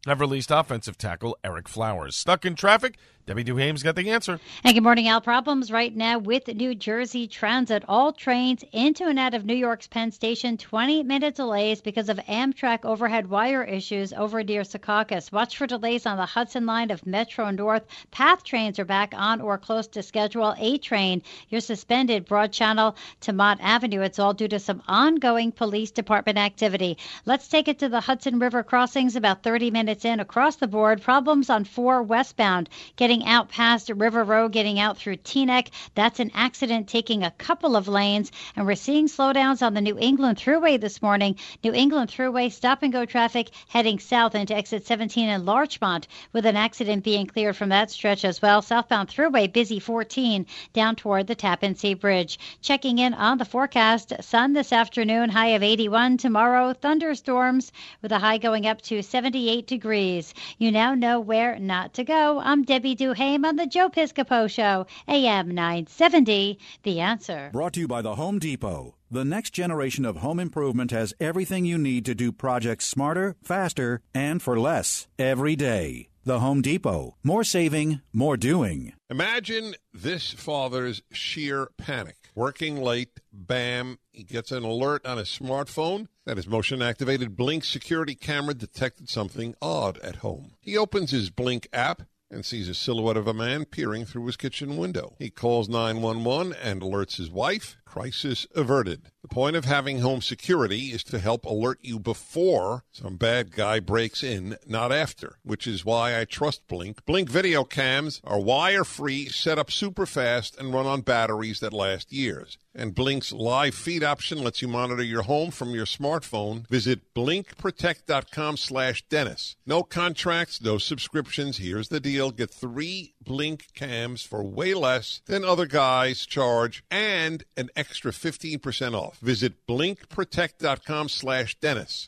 have released offensive tackle Eric Flowers. Stuck in traffic? Debbie Duhame's got the answer. And good morning, Al. Problems right now with New Jersey Transit. All trains into and out of New York's Penn Station, twenty-minute delays because of Amtrak overhead wire issues over near Secaucus. Watch for delays on the Hudson Line of Metro North. PATH trains are back on or close to schedule. A train, you're suspended Broad Channel to Mott Avenue. It's all due to some ongoing police department activity. Let's take it to the Hudson River crossings about thirty minutes in across the board. Problems on four westbound. Getting out past River Road, getting out through Teaneck. That's an accident taking a couple of lanes. And we're seeing slowdowns on the New England Thruway this morning. New England Thruway stop-and-go traffic heading south into exit seventeen in Larchmont with an accident being cleared from that stretch as well. Southbound Thruway busy fourteen down toward the Tappan Zee Bridge. Checking in on the forecast. Sun this afternoon, high of eighty-one. Tomorrow, thunderstorms with a high going up to seventy-eight degrees. You now know where not to go. I'm Debbie Duhame on the Joe Piscopo Show, A M nine seventy, The Answer. Brought to you by the Home Depot. The next generation of home improvement has everything you need to do projects smarter, faster, and for less every day. The Home Depot. More saving, more doing. Imagine this father's sheer panic. Working late, bam, he gets an alert on his smartphone that his motion-activated Blink security camera detected something odd at home. He opens his Blink app and sees a silhouette of a man peering through his kitchen window. He calls nine one one and alerts his wife. Crisis averted. The point of having home security is to help alert you before some bad guy breaks in, not after, which is why I trust Blink. Blink video cams are wire-free, set up super fast, and run on batteries that last years. And Blink's live feed option lets you monitor your home from your smartphone. Visit blinkprotect.com slash Dennis. No contracts, no subscriptions. Here's the deal. Get three Blink cams for way less than other guys charge and an extra fifteen percent off. Visit blinkprotect.com slash Dennis.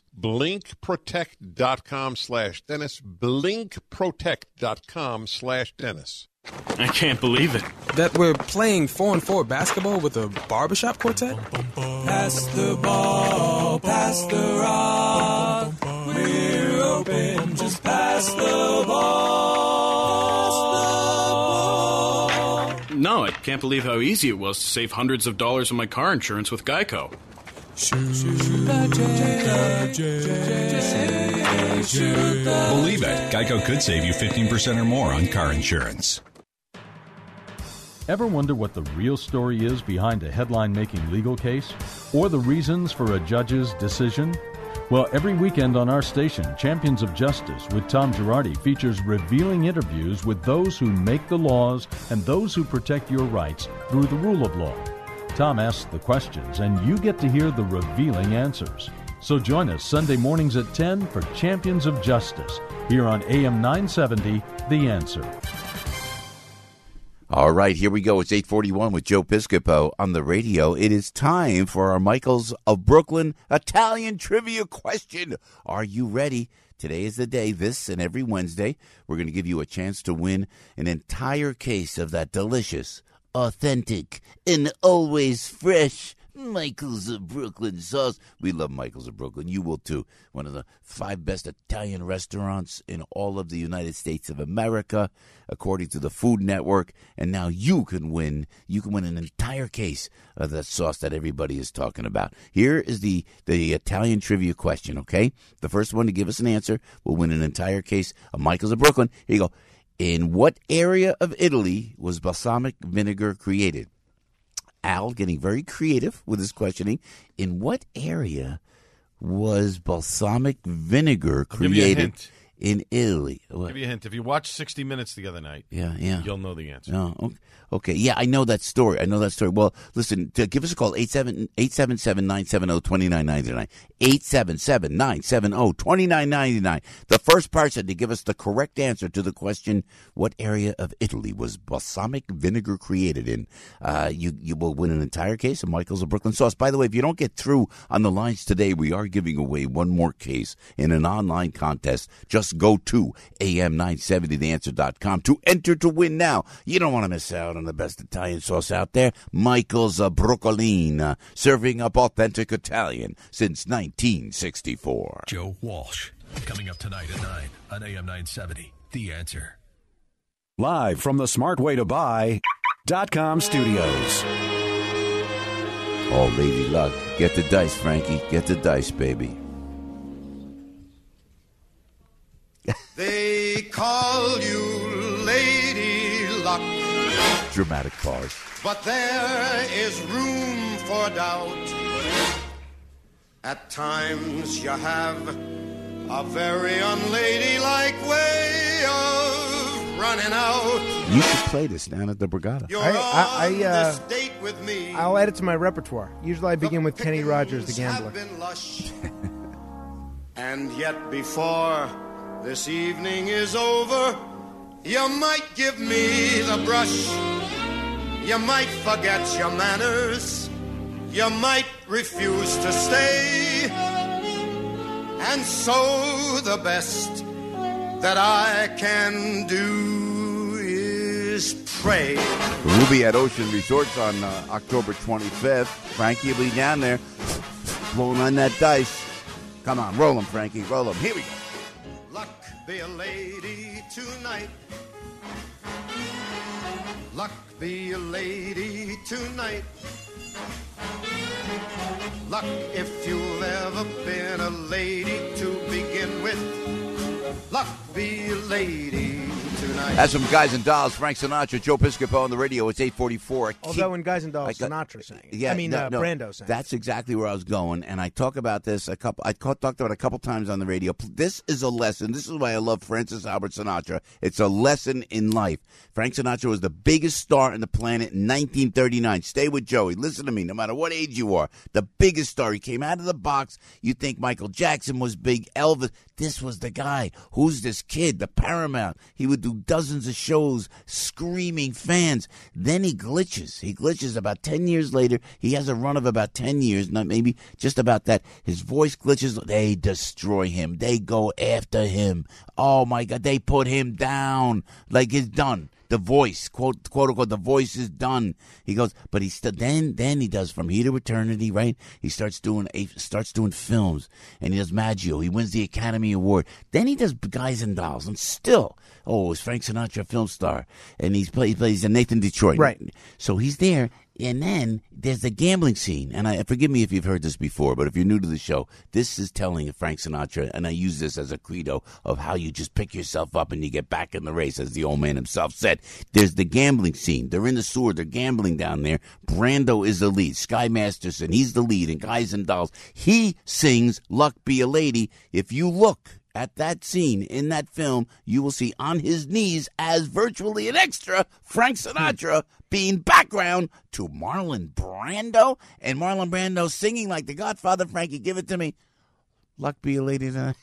blinkprotect.com slash Dennis. blinkprotect.com slash Dennis. I can't believe it. That we're playing four and four basketball with a barbershop quartet? Pass the ball, pass the rock. We're open, just pass the ball. Pass the ball. No, I can't believe how easy it was to save hundreds of dollars on my car insurance with Geico. Believe it, Geico could save you fifteen percent or more on car insurance. Ever wonder what the real story is behind a headline-making legal case? Or the reasons for a judge's decision? Well, every weekend on our station, Champions of Justice with Tom Girardi features revealing interviews with those who make the laws and those who protect your rights through the rule of law. Tom asks the questions, and you get to hear the revealing answers. So join us Sunday mornings at ten for Champions of Justice, here on A M nine seventy, The Answer. All right, here we go. It's eight forty-one with Joe Piscopo on the radio. It is time for our Michaels of Brooklyn Italian trivia question. Are you ready? Today is the day, this and every Wednesday, we're going to give you a chance to win an entire case of that delicious, authentic, and always fresh Michaels of Brooklyn sauce. We love Michaels of Brooklyn. You will too. One of the five best Italian restaurants in all of the United States of America, according to the Food Network. And now you can win. You can win an entire case of that sauce that everybody is talking about. Here is the, the Italian trivia question, okay? The first one to give us an answer will win an entire case of Michaels of Brooklyn. Here you go. In what area of Italy was balsamic vinegar created? Al getting very creative with his questioning. In what area was balsamic vinegar created in Italy? I'll give you a hint. If you watched sixty minutes the other night, yeah, yeah. you'll know the answer. Oh, okay. okay. Yeah, I know that story. I know that story. Well, listen, to give us a call, eight seven seven, nine seven zero, two nine nine nine. eight seven seven, nine seven zero, two nine nine nine. The first person to give us the correct answer to the question, what area of Italy was balsamic vinegar created in, uh, you, you will win an entire case of Michaels of Brooklyn sauce. By the way, if you don't get through on the lines today, we are giving away one more case in an online contest. Just go to A M nine seventy the answer dot com to enter to win now. You don't want to miss out on the best Italian sauce out there. Michaels of Brooklyn, uh, serving up authentic Italian since nineteen sixty-four. Joe Walsh. Coming up tonight at nine on A M nine seventy, The Answer. Live from the smart way to buy dot com studios. Oh, Lady Luck. Get the dice, Frankie. Get the dice, baby. They call you Lady Luck, Dramatic pause. but there is room for doubt. At times you have a very unladylike way of running out. You should play this down at the Borgata. You're I, I, I, on uh, this date with me. I'll add it to my repertoire. Usually I begin with Kenny Rogers, The Gambler. Have been lush. And yet before this evening is over, you might give me the brush. You might forget your manners. You might refuse to stay. And so the best that I can do is pray. We'll be at Ocean Resorts on uh, October twenty-fifth. Frankie will be down there blowing on that dice. Come on, roll 'em, Frankie, roll 'em. Here we go. Luck be a lady tonight. Luck be a lady tonight. Luck if you've ever been a lady to begin with. Luck be a lady tonight. That's some Guys and Dolls, Frank Sinatra, Joe Piscopo on the radio. It's eight forty-four. Although in Guys and Dolls, I got- Sinatra sang it. Yeah, I mean, no, uh, no, Brando sang it. That's exactly where I was going, and I talk about this a couple. I ca- talked about it a couple times on the radio. This is a lesson. This is why I love Francis Albert Sinatra. It's a lesson in life. Frank Sinatra was the biggest star on the planet in nineteen thirty-nine. Stay with Joey. Listen to me. No matter what age you are, the biggest star. He came out of the box. You think Michael Jackson was big, Elvis. This was the guy. Who's this kid? The Paramount. He would do dozens of shows, screaming fans. Then he glitches. He glitches about ten years later. He has a run of about ten years, not maybe just about that. His voice glitches. They destroy him. They go after him. Oh, my God. They put him down like it's done. The Voice, quote, quote unquote, The Voice is done. He goes, but he still, then, then he does From Here to Eternity, right? He starts doing, a, starts doing films, and he does Maggio. He wins the Academy Award. Then he does Guys and Dolls, and still, oh, is Frank Sinatra a film star? And he's play, he plays in Nathan Detroit. Right. So he's there. And then there's the gambling scene. And I forgive me if you've heard this before, but if you're new to the show, this is telling Frank Sinatra, and I use this as a credo of how you just pick yourself up and you get back in the race, as the old man himself said. There's the gambling scene. They're in the sewer. They're gambling down there. Brando is the lead. Sky Masterson, he's the lead in Guys and Dolls. He sings Luck Be a Lady. If you look at that scene in that film, you will see on his knees as virtually an extra Frank Sinatra being background to Marlon Brando, and Marlon Brando singing like the Godfather. Frankie, give it to me. Luck be a lady tonight.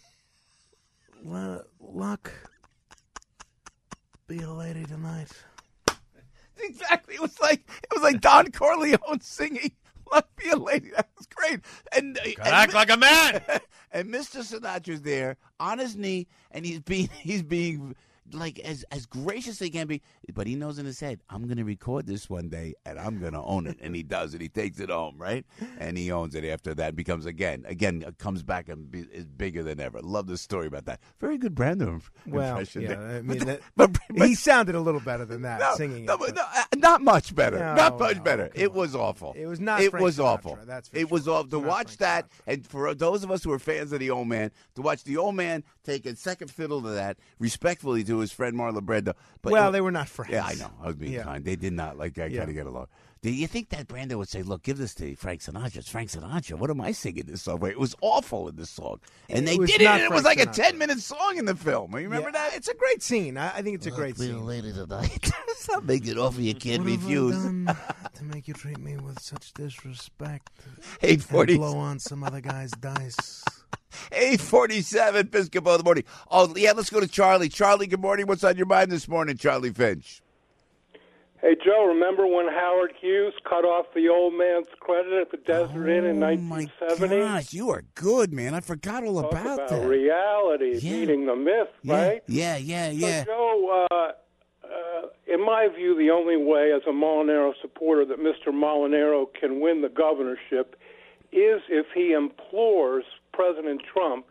Luck be a lady tonight. Exactly. It was like it was like Don Corleone singing "Luck Be a Lady." That was great. And, and act like a man. And Mister Sinatra's there on his knee, and he's being he's being like as as gracious as he can be. But he knows in his head, I'm going to record this one day, and I'm going to own it. And he does it. He takes it home, right? And he owns it after that. Becomes again, again, comes back and be, is bigger than ever. Love the story about that. Very good Brando imp- Well, impression. yeah, there. I mean, that, but, but, he sounded a little better than that no, singing no, it. but no, uh, not much better. No, not much no, better. It was awful. It was not It Frank was Sinatra, awful. that's for it was awful to watch that, and for those of us who are fans of the old man, to watch the old man take a second fiddle to that, respectfully to his friend Marlon Brando. But Well, it- they were not friends. Yeah, I know. I was being Yeah. kind. They did not like that Yeah. kind of get along. Do you think that Brando would say, "Look, give this to Frank Sinatra"? It's Frank Sinatra. What am I singing this song? It was awful in this song, and It they was did it. not And it was Frank like a Sinatra. ten-minute song in the film. You remember Yeah, that? It's a great scene. I, I think it's a great Be a scene. lady tonight. Stop making it offer you can't What have I refuse. done to make you treat me with such disrespect? eight forty. And blow on some other guy's dice. eight forty-seven, Piscopo in the morning. Oh, yeah, let's go to Charlie. Charlie, good morning. What's on your mind this morning, Charlie Finch? Hey, Joe, remember when Howard Hughes cut off the old man's credit at the Desert Inn in nineteen seventy? Gosh, you are good, man. I forgot all Talk about, about that. reality, Yeah. beating the myth, Yeah, right? yeah, yeah, yeah. So, Joe, uh, uh, in my view, the only way as a Molinaro supporter that Mister Molinaro can win the governorship is if he implores President Trump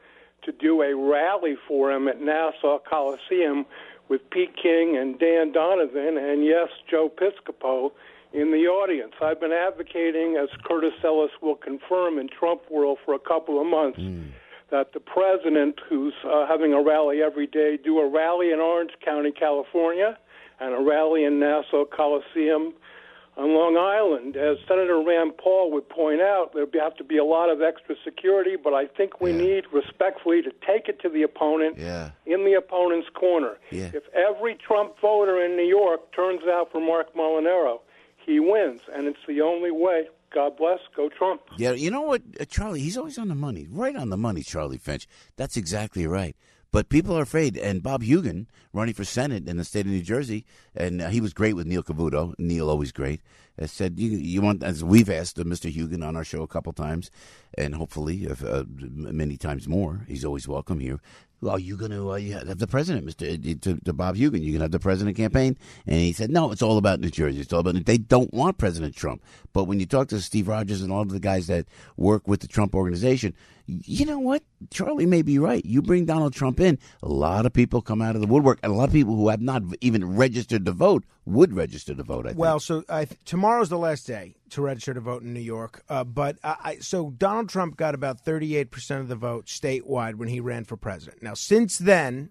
to do a rally for him at Nassau Coliseum with Pete King and Dan Donovan, and yes, Joe Piscopo in the audience. I've been advocating, as Curtis Ellis will confirm in Trump world for a couple of months, mm. that the president, who's uh, having a rally every day, do a rally in Orange County, California, and a rally in Nassau Coliseum on Long Island. As Senator Rand Paul would point out, there would have to be a lot of extra security, but I think we yeah. need, respectfully, to take it to the opponent yeah. in the opponent's corner. Yeah. If every Trump voter in New York turns out for Mark Molinaro, he wins, and it's the only way. God bless. Go Trump. Yeah, you know what, uh, Charlie, he's always on the money. Right on the money, Charlie Finch. That's exactly right. But people are afraid. And Bob Hugin, running for Senate in the state of New Jersey, and uh, he was great with Neil Cavuto. Neil, always great. Uh, said, you, you want, as we've asked uh, Mister Hugin on our show a couple times, and hopefully uh, uh, many times more, he's always welcome here. Well, are you going to uh, have the president, Mister To, to Bob Hugin? You going to have the president campaign? And he said, no, it's all about New Jersey. It's all about, they don't want President Trump. But when you talk to Steve Rogers and all of the guys that work with the Trump organization, you know what? Charlie may be right. You bring Donald Trump in, a lot of people come out of the woodwork, and a lot of people who have not even registered to vote would register to vote, I think. Well, so I th- tomorrow's the last day to register to vote in New York. Uh, but I, I, so Donald Trump got about thirty-eight percent of the vote statewide when he ran for president. Now, since then,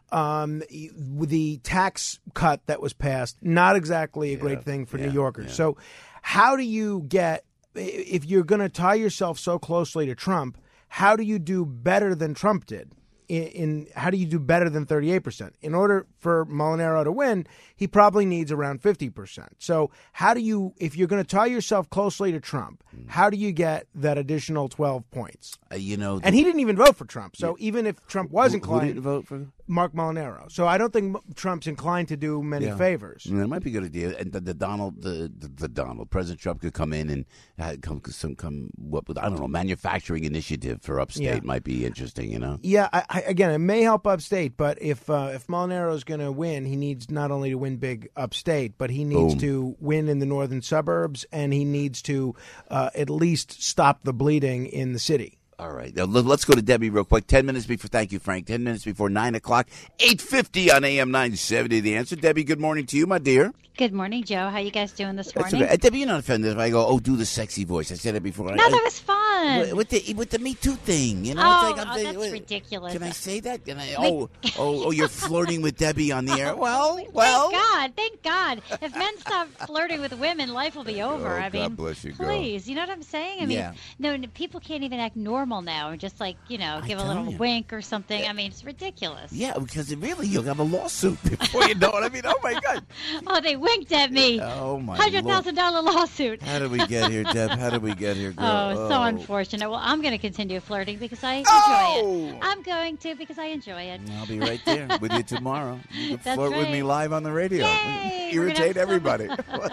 um, the tax cut that was passed, not exactly a yeah, great thing for yeah, New Yorkers. Yeah. So how do you get, if you're going to tie yourself so closely to Trump, how do you do better than Trump did? In, in how do you do better than thirty-eight percent? In order for Molinaro to win, he probably needs around fifty percent. So how do you, if you're going to tie yourself closely to Trump, how do you get that additional twelve points? Uh, you know, the, and he didn't even vote for Trump. So yeah. even if Trump was who, inclined, who didn't vote for Mark Molinaro. So I don't think Trump's inclined to do many yeah. favors. Yeah, it might be a good idea. And the, the Donald, the, the the Donald, President Trump could come in and have, come some come what with I don't know manufacturing initiative for upstate yeah. might be interesting. You know. Yeah. I, I, again, it may help upstate, but if uh, if Molinaro is going to win, he needs not only to win big upstate, but he needs Boom. to win in the northern suburbs, and he needs to uh, at least stop the bleeding in the city. All right. Now, let's go to Debbie real quick. Ten minutes before, thank you, Frank. Ten minutes before nine o'clock, eight fifty on A M nine seventy. The Answer. Debbie, good morning to you, my dear. Good morning, Joe. How you guys doing this morning? Okay. Uh, Debbie, you're not offended if I go, oh, do the sexy voice. I said it before. No, that was fun. With the with the Me Too thing, you know. Oh, it's like, I'm oh thinking, that's wait, ridiculous. Can I say that? Can I? Oh, oh, oh, you're flirting with Debbie on the air. Well, well. Thank God. Thank God. If men stop flirting with women, life will be over. Oh, I mean, God bless you, girl. Please, you know what I'm saying? I mean, yeah. no, people can't even act normal now. Just like, you know, give a little you. wink or something. I mean, it's ridiculous. Yeah, because it really, you'll have a lawsuit before you know it. I mean, oh my God. Oh, they winked at me. Oh my Hundred thousand dollar lawsuit. How did we get here, Deb? How did we get here, girl? Oh, oh. so unfortunate. Well, I'm going to continue flirting because I enjoy oh! it. I'm going to because I enjoy it. I'll be right there with you tomorrow. You can That's flirt right. with me live on the radio. Yay! Irritate everybody.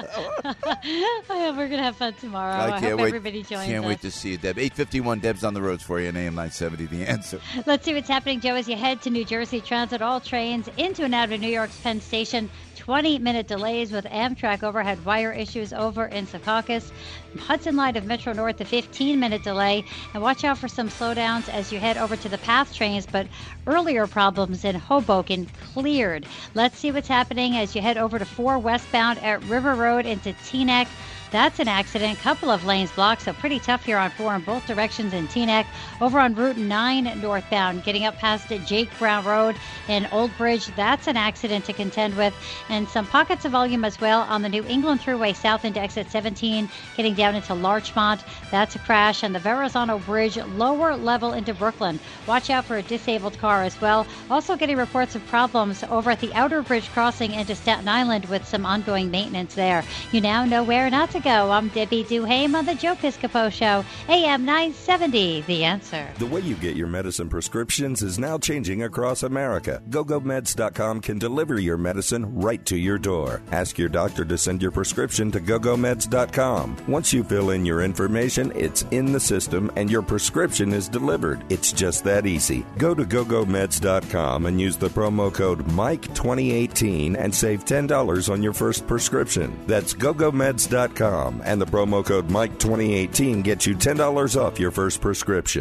I hope we're going to have fun tomorrow. I, I I can't hope wait. everybody joins Can't us. wait to see you, Deb. eight fifty-one, Deb's on the roads for you on A M nine seventy. The Answer. Let's see what's happening, Joe, as you head to New Jersey Transit. All trains into and out of New York's Penn Station. twenty-minute delays with Amtrak overhead wire issues over in Secaucus. Hudson Line of Metro North, a fifteen-minute delay. And watch out for some slowdowns as you head over to the PATH trains, but earlier problems in Hoboken cleared. Let's see what's happening as you head over to four westbound at River Road into Teaneck. That's an accident. Couple of lanes blocked, so pretty tough here on four in both directions in Teaneck. Over on Route nine northbound, getting up past Jake Brown Road in Old Bridge. That's an accident to contend with. And some pockets of volume as well on the New England Thruway south into exit seventeen, getting down into Larchmont. That's a crash. And the Verrazano Bridge, lower level into Brooklyn. Watch out for a disabled car as well. Also getting reports of problems over at the Outer Bridge crossing into Staten Island with some ongoing maintenance there. You now know where not to go. I'm Debbie Duhame on the Joe Piscopo Show, A M nine seventy, The Answer. The way you get your medicine prescriptions is now changing across America. go go meds dot com can deliver your medicine right to your door. Ask your doctor to send your prescription to go go meds dot com. Once you fill in your information, it's in the system and your prescription is delivered. It's just that easy. Go to go go meds dot com and use the promo code Mike twenty eighteen and save ten dollars on your first prescription. That's go go meds dot com. And the promo code Mike twenty eighteen gets you ten dollars off your first prescription.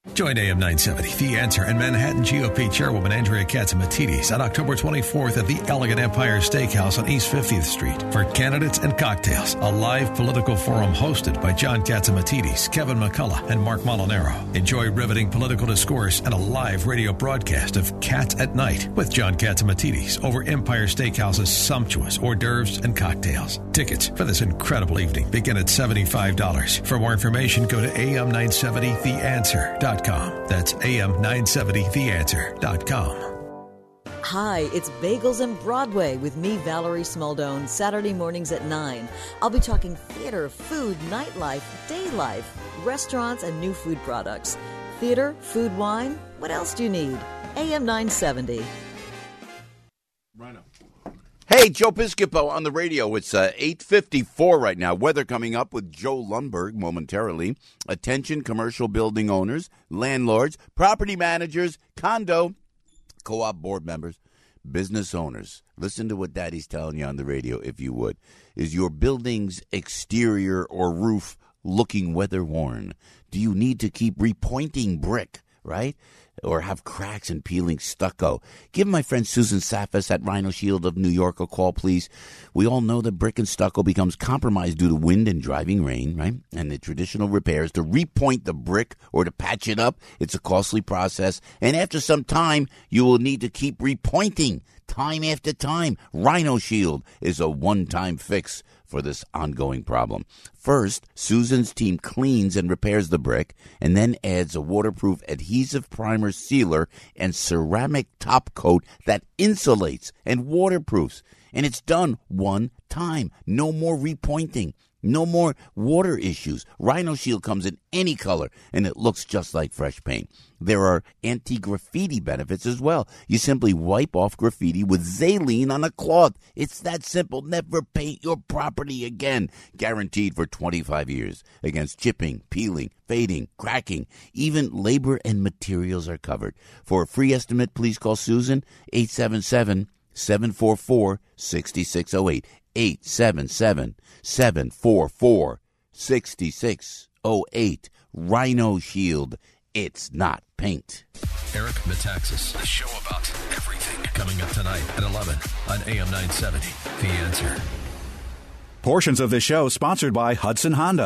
Join A M nine seventy, The Answer, and Manhattan G O P Chairwoman Andrea Katzimatidis on October twenty-fourth at the Elegant Empire Steakhouse on East fiftieth Street for Candidates and Cocktails, a live political forum hosted by John Katzimatidis, Kevin McCullough, and Mark Molinaro. Enjoy riveting political discourse and a live radio broadcast of Cats at Night with John Katzimatidis over Empire Steakhouse's sumptuous hors d'oeuvres and cocktails. Tickets for this incredible evening begin at seventy-five dollars. For more information, go to A M nine seventy the answer dot com. That's A M nine seventy the answer dot com. Hi, it's Bagels and Broadway with me, Valerie Smaldone, Saturday mornings at nine. I'll be talking theater, food, nightlife, day life, restaurants, and new food products. Theater, food, wine, what else do you need? A M nine seventy. Rhino. Hey, Joe Piscopo on the radio. It's uh, eight fifty-four right now. Weather coming up with Joe Lundberg momentarily. Attention commercial building owners, landlords, property managers, condo, co-op board members, business owners. Listen to what Daddy's telling you on the radio, if you would. Is your building's exterior or roof looking weather-worn? Do you need to keep repointing brick, right? Or have cracks and peeling stucco? Give my friend Susan Safas at Rhino Shield of New York a call, please. We all know that brick and stucco becomes compromised due to wind and driving rain, right? And the traditional repairs to repoint the brick or to patch it up, it's a costly process. And after some time, you will need to keep repointing time after time. Rhino Shield is a one-time fix for this ongoing problem. First, Susan's team cleans and repairs the brick and then adds a waterproof adhesive primer sealer and ceramic top coat that insulates and waterproofs. And it's done one time. No more repointing. No more water issues. Rhino Shield comes in any color, and it looks just like fresh paint. There are anti-graffiti benefits as well. You simply wipe off graffiti with Xylene on a cloth. It's that simple. Never paint your property again. Guaranteed for twenty-five years against chipping, peeling, fading, cracking. Even labor and materials are covered. For a free estimate, please call Susan, eight seven seven, seven four four, six six zero eight. eight seven seven, seven four four, six six zero eight. Rhino Shield. It's not paint. Eric Metaxas, the show about everything, coming up tonight at eleven on A M nine seventy. The Answer. Portions of this show sponsored by Hudson Honda.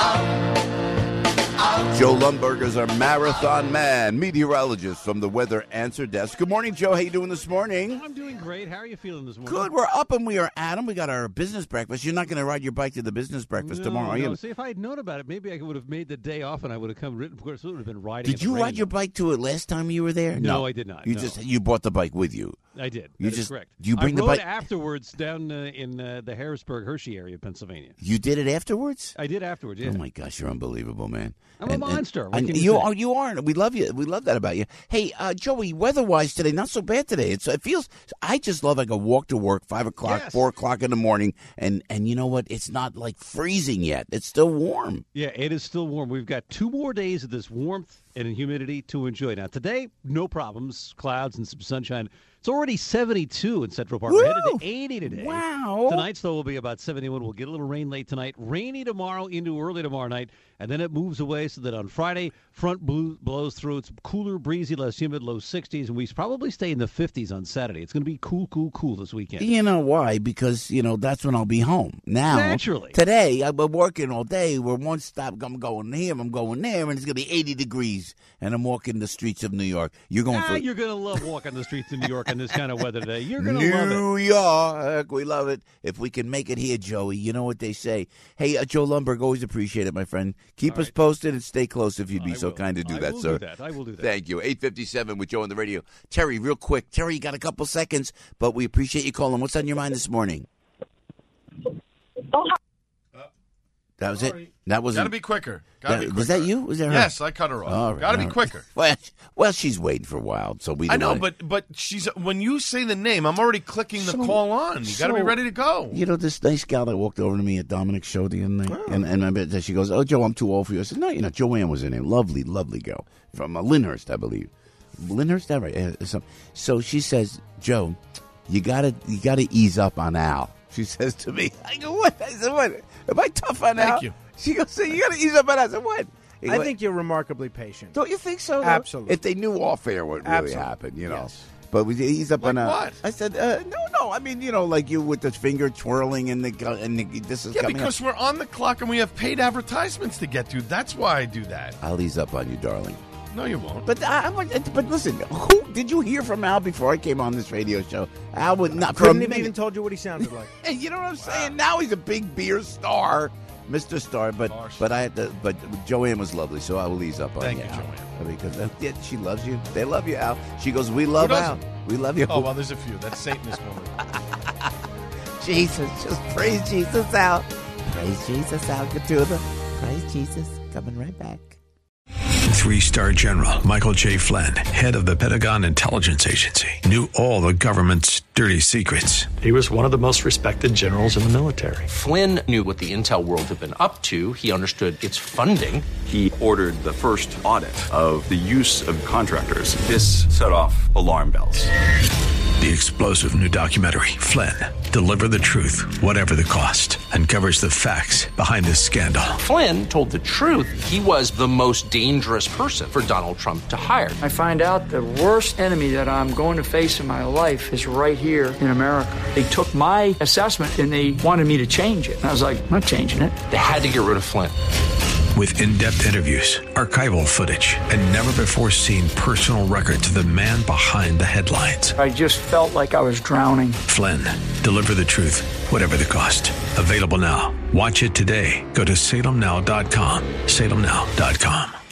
Joe Lundberg is our marathon man, meteorologist from the Weather Answer Desk. Good morning, Joe. How you doing this morning? I'm doing great. How are you feeling this morning? Good. We're up and we are at 'em. We got our business breakfast. You're not going to ride your bike to the business breakfast no, tomorrow, are no. you? See, if I had known about it, maybe I would have made the day off and I would have come written. Of course, it would have been riding. Did you ride your bike to it last time you were there? No, no. I did not. You no. just you brought the bike with you. I did. You that just is correct. Do you bring I the rode bike afterwards down uh, in uh, the Harrisburg, Hershey area of Pennsylvania. You did it afterwards? I did afterwards. Yeah. Oh my gosh, you're unbelievable, man. I'm and, a monster. And, and you are. You are. We love you. We love that about you. Hey, uh, Joey. Weather-wise today, not so bad today. It's. It feels. I just love like a walk to work, five o'clock, yes. four o'clock in the morning, and and you know what? It's not like freezing yet. It's still warm. Yeah, it is still warm. We've got two more days of this warmth and humidity to enjoy. Now today, no problems, clouds and some sunshine. It's already seventy-two in Central Park. We're headed to eighty today. Wow. Tonight's, though, will be about seventy-one. We'll get a little rain late tonight. Rainy tomorrow into early tomorrow night. And then it moves away so that on Friday, front blew, blows through. It's cooler, breezy, less humid, low sixties. And we probably stay in the fifties on Saturday. It's going to be cool, cool, cool this weekend. You know why? Because, you know, that's when I'll be home. Now, Naturally. Today, I've been working all day. We're one stop. I'm going here, I'm going there, and it's going to be eighty degrees. And I'm walking the streets of New York. You're going ah, for... You're going to love walking the streets of New York in this kind of weather today. You're going to love it. New York. We love it. If we can make it here, Joey, you know what they say. Hey, uh, Joe Lundberg, always appreciate it, my friend. Keep all us right. posted and stay close if you'd be I so will. kind to do I that, will sir. do that. I will do that. Thank you. eight fifty-seven with Joe on the radio. Terry, real quick. Terry, you got a couple seconds, but we appreciate you calling. What's on your mind this morning? Oh, That was it? That was Got to be quicker. Gotta that, be quicker. Was that you? Was that her? Yes, I cut her off. All right, Got to be all right. quicker. Well, well, she's waiting for a while, so we. I know, wanna... but but she's when you say the name, I'm already clicking the So- call on. You got to be so- ready to go. You know, this nice gal that walked over to me at Dominic's show the other night, and, and I bet she goes, "Oh, Joe, I'm too old for you." I said, "No, you know, Joanne was her name. Lovely, lovely girl from uh, Lyndhurst, I believe. Lyndhurst, that right?" Uh, so, so she says, "Joe, you gotta you gotta ease up on Al." She says to me, "I go, what?" I said, "What? Am I tough on Al?" Thank you. She goes, "So you gotta ease up on Al." I said, "What?" I think you're remarkably patient. Don't you think so? Though? Absolutely. If they knew off air what really Absolutely. happened, you know. Yes. But we- he's up Like on a. what? I said, uh, no, no. I mean, you know, like you with the finger twirling and the gu- and the, this is Yeah, coming because up. we're on the clock and we have paid advertisements to get to. That's why I do that. I'll ease up on you, darling. No, you won't. But I, I- but listen, who did you hear from Al before I came on this radio show? Al would not for a Couldn't have minute. even told you what he sounded like. Hey, you know what I'm saying? Now he's a big beer star, Mister Star. But but I had to, but Joanne was lovely, so I will ease up on Thank you, you, Al. Joanne. Because uh, yeah, she loves you. They love you, Al. She goes, we love Who Al. doesn't? We love you. Oh, well, there's a few. That's Satanist woman. Jesus, just praise Jesus, Al. Praise Jesus, Al Gattuba. Praise Jesus. Coming right back. Three-star General Michael J. Flynn, head of the Pentagon Intelligence Agency, knew all the government's dirty secrets. He was one of the most respected generals in the military. Flynn knew what the intel world had been up to. He understood its funding. He ordered the first audit of the use of contractors. This set off alarm bells. The explosive new documentary, Flynn, Deliver the Truth, Whatever the Cost, uncovers the facts behind this scandal. Flynn told the truth. He was the most dangerous person for Donald Trump to hire. I find out the worst enemy that I'm going to face in my life is right here in America. They took my assessment and they wanted me to change it. And I was like, I'm not changing it. They had to get rid of Flynn. With in-depth interviews, archival footage, and never-before-seen personal records of the man behind the headlines. I just felt like I was drowning. Flynn, Deliver the Truth, Whatever the Cost. Available now. Watch it today. Go to salem now dot com. salem now dot com.